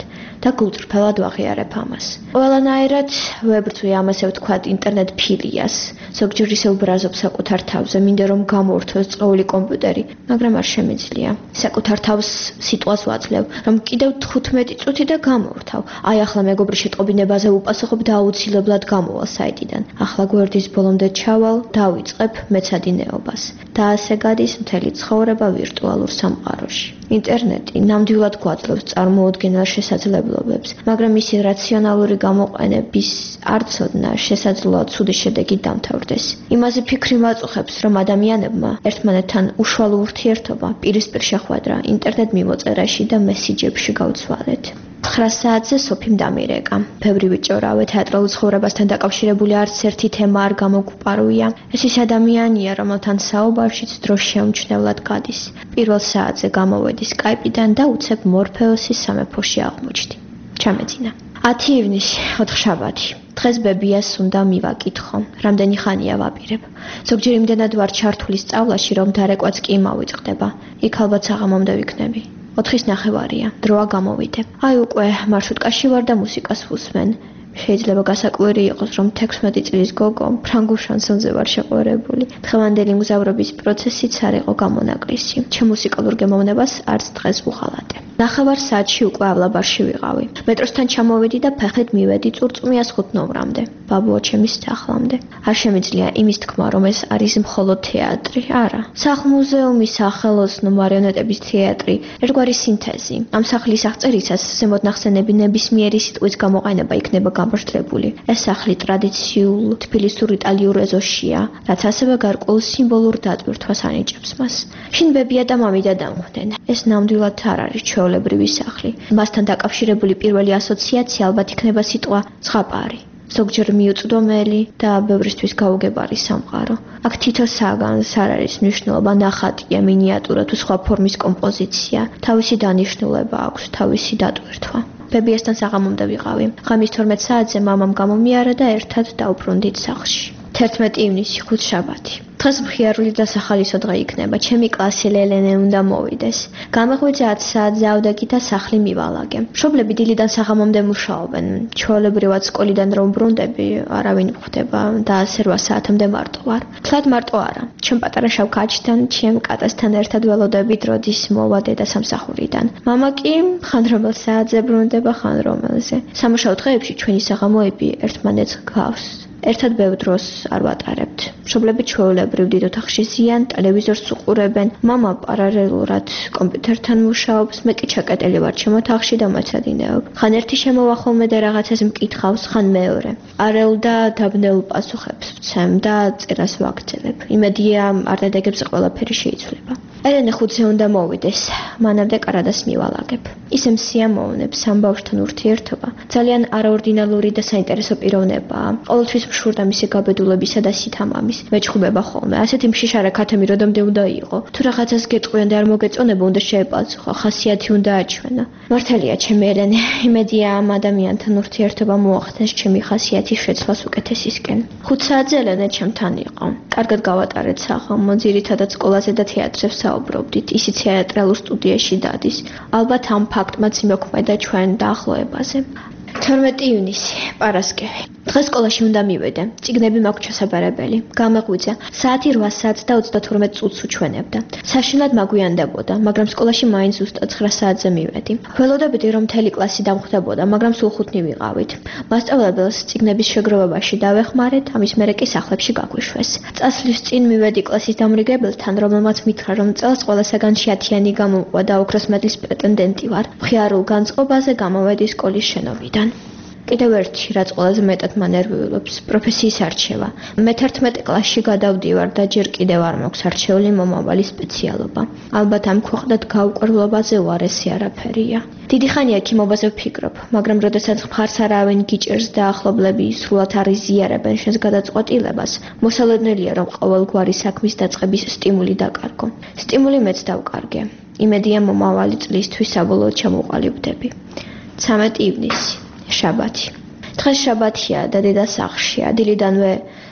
და გულწრფელად ვაღიარებ ამას. ყველანაირად ვებრწვი ამასე ვთქვათ ინტერნეტ ფილიას. ზოგჯერ ისე უბრაზობ საკუთარ თავზე, მინდა რომ გამოვართოს წვეული კომპიუტერი, მაგრამ არ შემიძლია. საკუთარ თავს სიტყვას ვაძლევ, რომ კიდევ თხუთმეტი წუთი და გამოვართავ. აი ახლა მეგობრის შეტყობინებაზე უპასუხობ და აუცილებლად გამოვალ საიტიდან. ახლა გვერდის ბოლომდე ჩავალ, დავიწყებ მეცადინეობას. და ასე გადის მთელი ცხოვრება ვირტუალურ სამყაროში. ინტერნეტი ნამდვილად გვაძლევს წარმოუდგენელ შესაძლებლობებს, მაგრამ მისი რაციონალური გამოყენების არცოდნა შესაძლოა ცუდი შედეგით დამთავრდეს. იმაზე ფიქრი მაწუხებს, რომ ადამიანებმა ერთმანეთთან უშუალო ურთიერთობა, პირისპირ შეხვედრა, ინტერნეტ მიმოწერაში და მესიჯებში გავცვალეთ. ცხრა საათზე სოფიმ დამირეკა. ბევრი ვიჭორავე, თეატრალურ ცხოვრებასთან დაკავშირებული არც ერთი თემა არ გამოგპარვია. ეს ის ადამიანია, რომელთან საუბარშიც დრო შეუმჩნევლად გადის. პირველ საათზე გამოვედი სკაიპიდან და უცებ მორფეოსის სამეფოში აღმოჩნდი. ჩამეძინა. ათი ივნისი, ოთხშაბათი. დღეს ბებიას უნდა მივაკითხო. რამდენი ხანია ვაპირებ. ზოგჯერ იმდენად ვარ ჩართული სწავლაში, რომ დარეკვაც კი მოვიწყდება. იქ ალბათ საღამომდე ვიქნები. ოთხის ნახევარია, დროა გამოვიდე. აი უკვე მარშრუტკაში ვარ და მუსიკას ვუსმენ. შეიძლება გასაკვირი იყოს, რომ თექვსმეტი წლის გოგო ფრანგულ შანსონზე ვარ შეყვერებული. დღევანდელი მგზავრობის პროცესიც არ იყო გამონაკლისი. ჩემ მუსიკალურ გემოვნებას არც დღეს ვუღალატე. ნახევარ საათში უკვე ავლაბარში ვიყავი. მეტროსთან ჩამოვედი და ფეხით მივედი წურწუმიას ხუთ ნომრამდე, ბაბუა ჩემის სახლამდე. არ შემიძლია იმის თქმა, რომ ეს არის მხოლოდ თეატრი. არა, სახლ-მუზეუმი, სახელოსნო მარიონეტების თეატრი, ერთგვარი სინთეზი. ამ სახლის აღწერისას ზემოთ ნახსენები ნებისმიერი სიტყვის გამოყენება იქნება გამორჩეული. ეს სახლი ტრადიციულ თბილისურ იტალიურ ეზოშია, რაც ასევე გარკვეულ სიმბოლურ დატვირთვას ანიჭებს მას. შინ ბებია და მამიდა დამხვდნენ. ეს ნამდვილად არ არის ჩვეულებრივი სახლი. მასთან დაკავშირებული პირველი ასოციაცია ალბათ იქნება სიტყვა ზღაპარი. ზოგჯერ მიუწვდომელი და ბევრისთვის გაუგებარი სამყარო. აქ თითო საგანს არ არის მნიშვნელობა, ნახატია, მინიატურა თუ სხვა ფორმის კომპოზიცია. თავისი დანიშნულება აქვს, თავისი დატვირთვა. ბებიასთან საღამომდე ვიყავი. ღამის თორმეტ საათზე მამამ გამომიარა და ერთად დავბრუნდით სახლში. თერთმეტი ივნისი, ხუთშაბათი. დღეს მხიარული და სახალისო დღე იქნება. ჩემი კლასი ლელენე უნდა მოვიდეს. გამეღვიძე ათი საათზე ავდექი და სახლი მივალაგე. მშობლები დილიდან საღამომდე მუშაობენ. ჩვეულებრივად სკოლიდან რომ ბრუნდები, არავინ მხვდება და ასე რვა საათამდე მარტო ვარ. თლად მარტო არა. ჩემ პატარა შავ კაჩთან, ჩემ კატასთან ერთად ველოდებით, როდის მოვა დედა სამსახურიდან. მამა კი ხან რომელ საათზე ბრუნდება, ხან რომელზე. სამუშაო დღეებში ჩვენი საღამოები ერთმანეთს გავს. ერთად ბევრ დროს არ ვატარებთ. მშობლები ჩვეულებრივ დიდ ოთახში ზიან, ტელევიზორს უყურებენ, მამა პარალელურად კომპიუტერთან მუშაობს, მე კი ჩაკეტილი ვარ ჩემ ოთახში და მეცადინეობ. ხან ერთი შემოვახოლმე და რაღაცას მკითხავს, ხან მეორე. არეულ და დაბნეულ პასუხებს ვცემ და წერას ვაგრძელებ. იმედია არ დადეგებზე ყველაფერი შეიცვლება. ერენე ხუთზე უნდა მოვიდეს, მანამდე კარადას მივალაგებ. ისე მსიამოვნებს ამ ბავშვთან ურთიერთობა. ძალიან არაორდინალური და საინტერესო პიროვნებაა. ყოველთვის მშურდა მისი გაბედულებისა და სითამამის. მეჩხუბება ხოლმე. ასეთი მშიშარა ქათემი როდომდე უნდა იყო. თუ რაღაცას გეტყვიან და არ მოგეწონება, უნდა შეეპალცხო, ხასიათი უნდა აჩვენო. მართალია, ჩემი ერენე, იმედია ამ ადამიანთან ურთიერთობა მოახდენს ჩემი ხასიათის შეცვლას უკეთესისკენ. ხუთ საათზე ელენე ჩემთან იყო. კარგად გავატარეთ საღამო, ძირითადად სკოლაზე და თეატრებს საუბრობდით. ისიც თეატრალურ სტუდიაში დადის. ალბათ ამ ფაქტმაც იმოქმედა ჩვენ დაახლოებაზე. თორმეტი ივნისი, პარასკევი. დღეს სკოლაში უნდა მივედე. წიგნები მაქვს ჩასაბარებელი. გამეღვიძა. საათი რვა საათს და ოცდათორმეტ წუთს უჩვენებდა. საშინლად მაგვიანდებოდა, მაგრამ სკოლაში მაინც ზუსტად ცხრა საათზე მივედი. ველოდებდი, რომ მთელი კლასი დამხვდებოდა, მაგრამ სულ ხუთნი ვიყავით. მასწავლებელს წიგნების შეგროვებაში დავეხმარეთ, ამის მერე კი სახლებში გაგვიშვეს. წასვლის წინ მივედი კლასის დამრიგებელთან, რომელმაც მითხრა, რომ წელს ყველასაგანში ათიანი გამოვყვა და ოქროს მედლის პრეტენდენტი ვარ. მხიარულ განწყობაზე გამოვედი სკოლის შენობიდან. კიდევ ერთი, რაც ყველაზე მეტად მანერვიულობს, პროფესიის არჩევა. მე თერთმეტ კლასში გადავდივარ და ჯერ კიდევ არ მაქვს არჩეული მომავალი სპეციალობა. ალბათ ამ ქვეყნად გაუკვირვებაზე უარესი არაფერია. დიდი ხანია ქიმობაზე ვფიქრობ, მაგრამ როდესაც მხარს არავინ გიჭერს და ახლობლები სრულად არ იზიარებენ შენს გადაწყვეტილებას, მოსალოდნელია, რომ ყოველგვარი საქმის დაწყების სტიმული დაკარგო. სტიმული მეც დავკარგე. იმედია მომავალი წლისთვის საბოლოოდ ჩამოყალიბდები. ცამეტი ივნისი, შაბათი. დღეს შაბათია და დედა სახლშია. დილიდანვე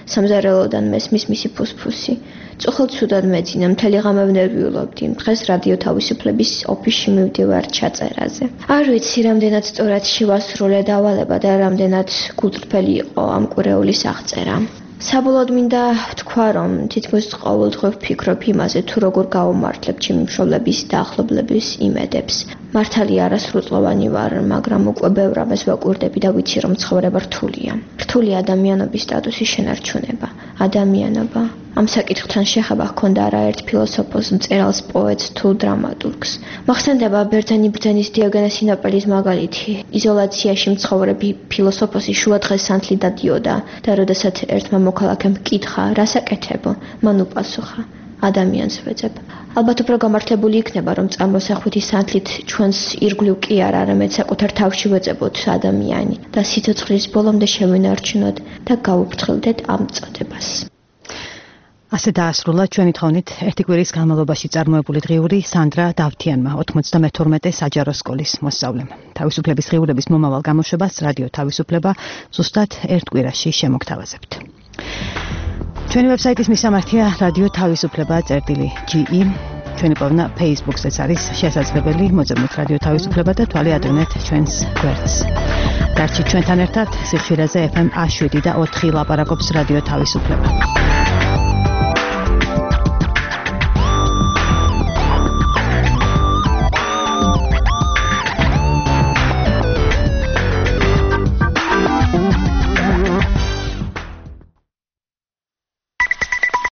სამზარეულოდან მესმის მისი ფუსფუსი. წუხელ ცუდად მეძინა, მთელი ღამე ვნერვიულობდი. დღეს რადიო თავისუფლების ოფისში მივდივარ ჩაწერაზე. არ ვიცი, რამდენად სწორად შევასრულე დავალება და რამდენად გულწრფელი იყო ამ კვირეულის აღწერა. საბოლოოდ მინდა ვთქვა, რომ თითქმის ყოველდღე ვფიქრობ იმაზე, თუ როგორ გავუმართლებ ჩემი მშობლების და ახლობლების იმედებს. მართალია არასრულწლოვანი ვარ, მაგრამ უკვე ბევრ ამას ვაკვირდები და ვიცი, რომ ცხოვრება რთულია. რთული ადამიანობის სტატუსის შენარჩუნება, ადამიანობა. ამ საკითხთან შეხება ჰქონდა არაერთ ფილოსოფოს, მწერალს, პოეტს თუ დრამატურგს. მახსენდება ბერძენი ბრძენის დიოგენეს სინოპელის მაგალითი. იზოლაციაში მცხოვრები ფილოსოფოსი შუადღეს სანთლი დადიოდა და როდესაც ერთმა მოქალაქემ კითხა, რას აკეთებო, მან უპასუხა, ადამიანს ვეძებ. ალბათ უფრო გამართლებული იქნება, რომ წარმოსახვითი სანთლით ჩვენს ირგვლივ კი არ, არამედ საკუთარ თავში ვეძებოთ ადამიანი და სიცოცხლის ბოლომდე შევინარჩუნოთ და გავუფრთხილდეთ ამ წოდებას. ასე დაასრულა ჩვენი თხოვნით ერთი კვირის განმავლობაში წარმოებული დღიური სანდრა დავთიანმა, ოთხმოცდამეთორმეტე საჯარო სკოლის მოსწავლემ. თავისუფლების დღიურების მომავალ გამოშვებას რადიო თავისუფლება ზუსტად ერთ კვირაში შემოგთავაზებთ. ჩვენი ვებსაიტის მისამართია რადიო თავისუფლება წერტილი ჯი ი. ჩვენი პოვნა Facebook-ზეც არის შესაძლებელი, მოძებნით რადიო თავისუფლება და თვალე ადრინეთ ჩვენს გვერდს. დარჩით ჩვენთან ერთად სიხშირეზე ეფ ემ ათი შვიდი და ოთხი ლაპარაკობს რადიო თავისუფლება.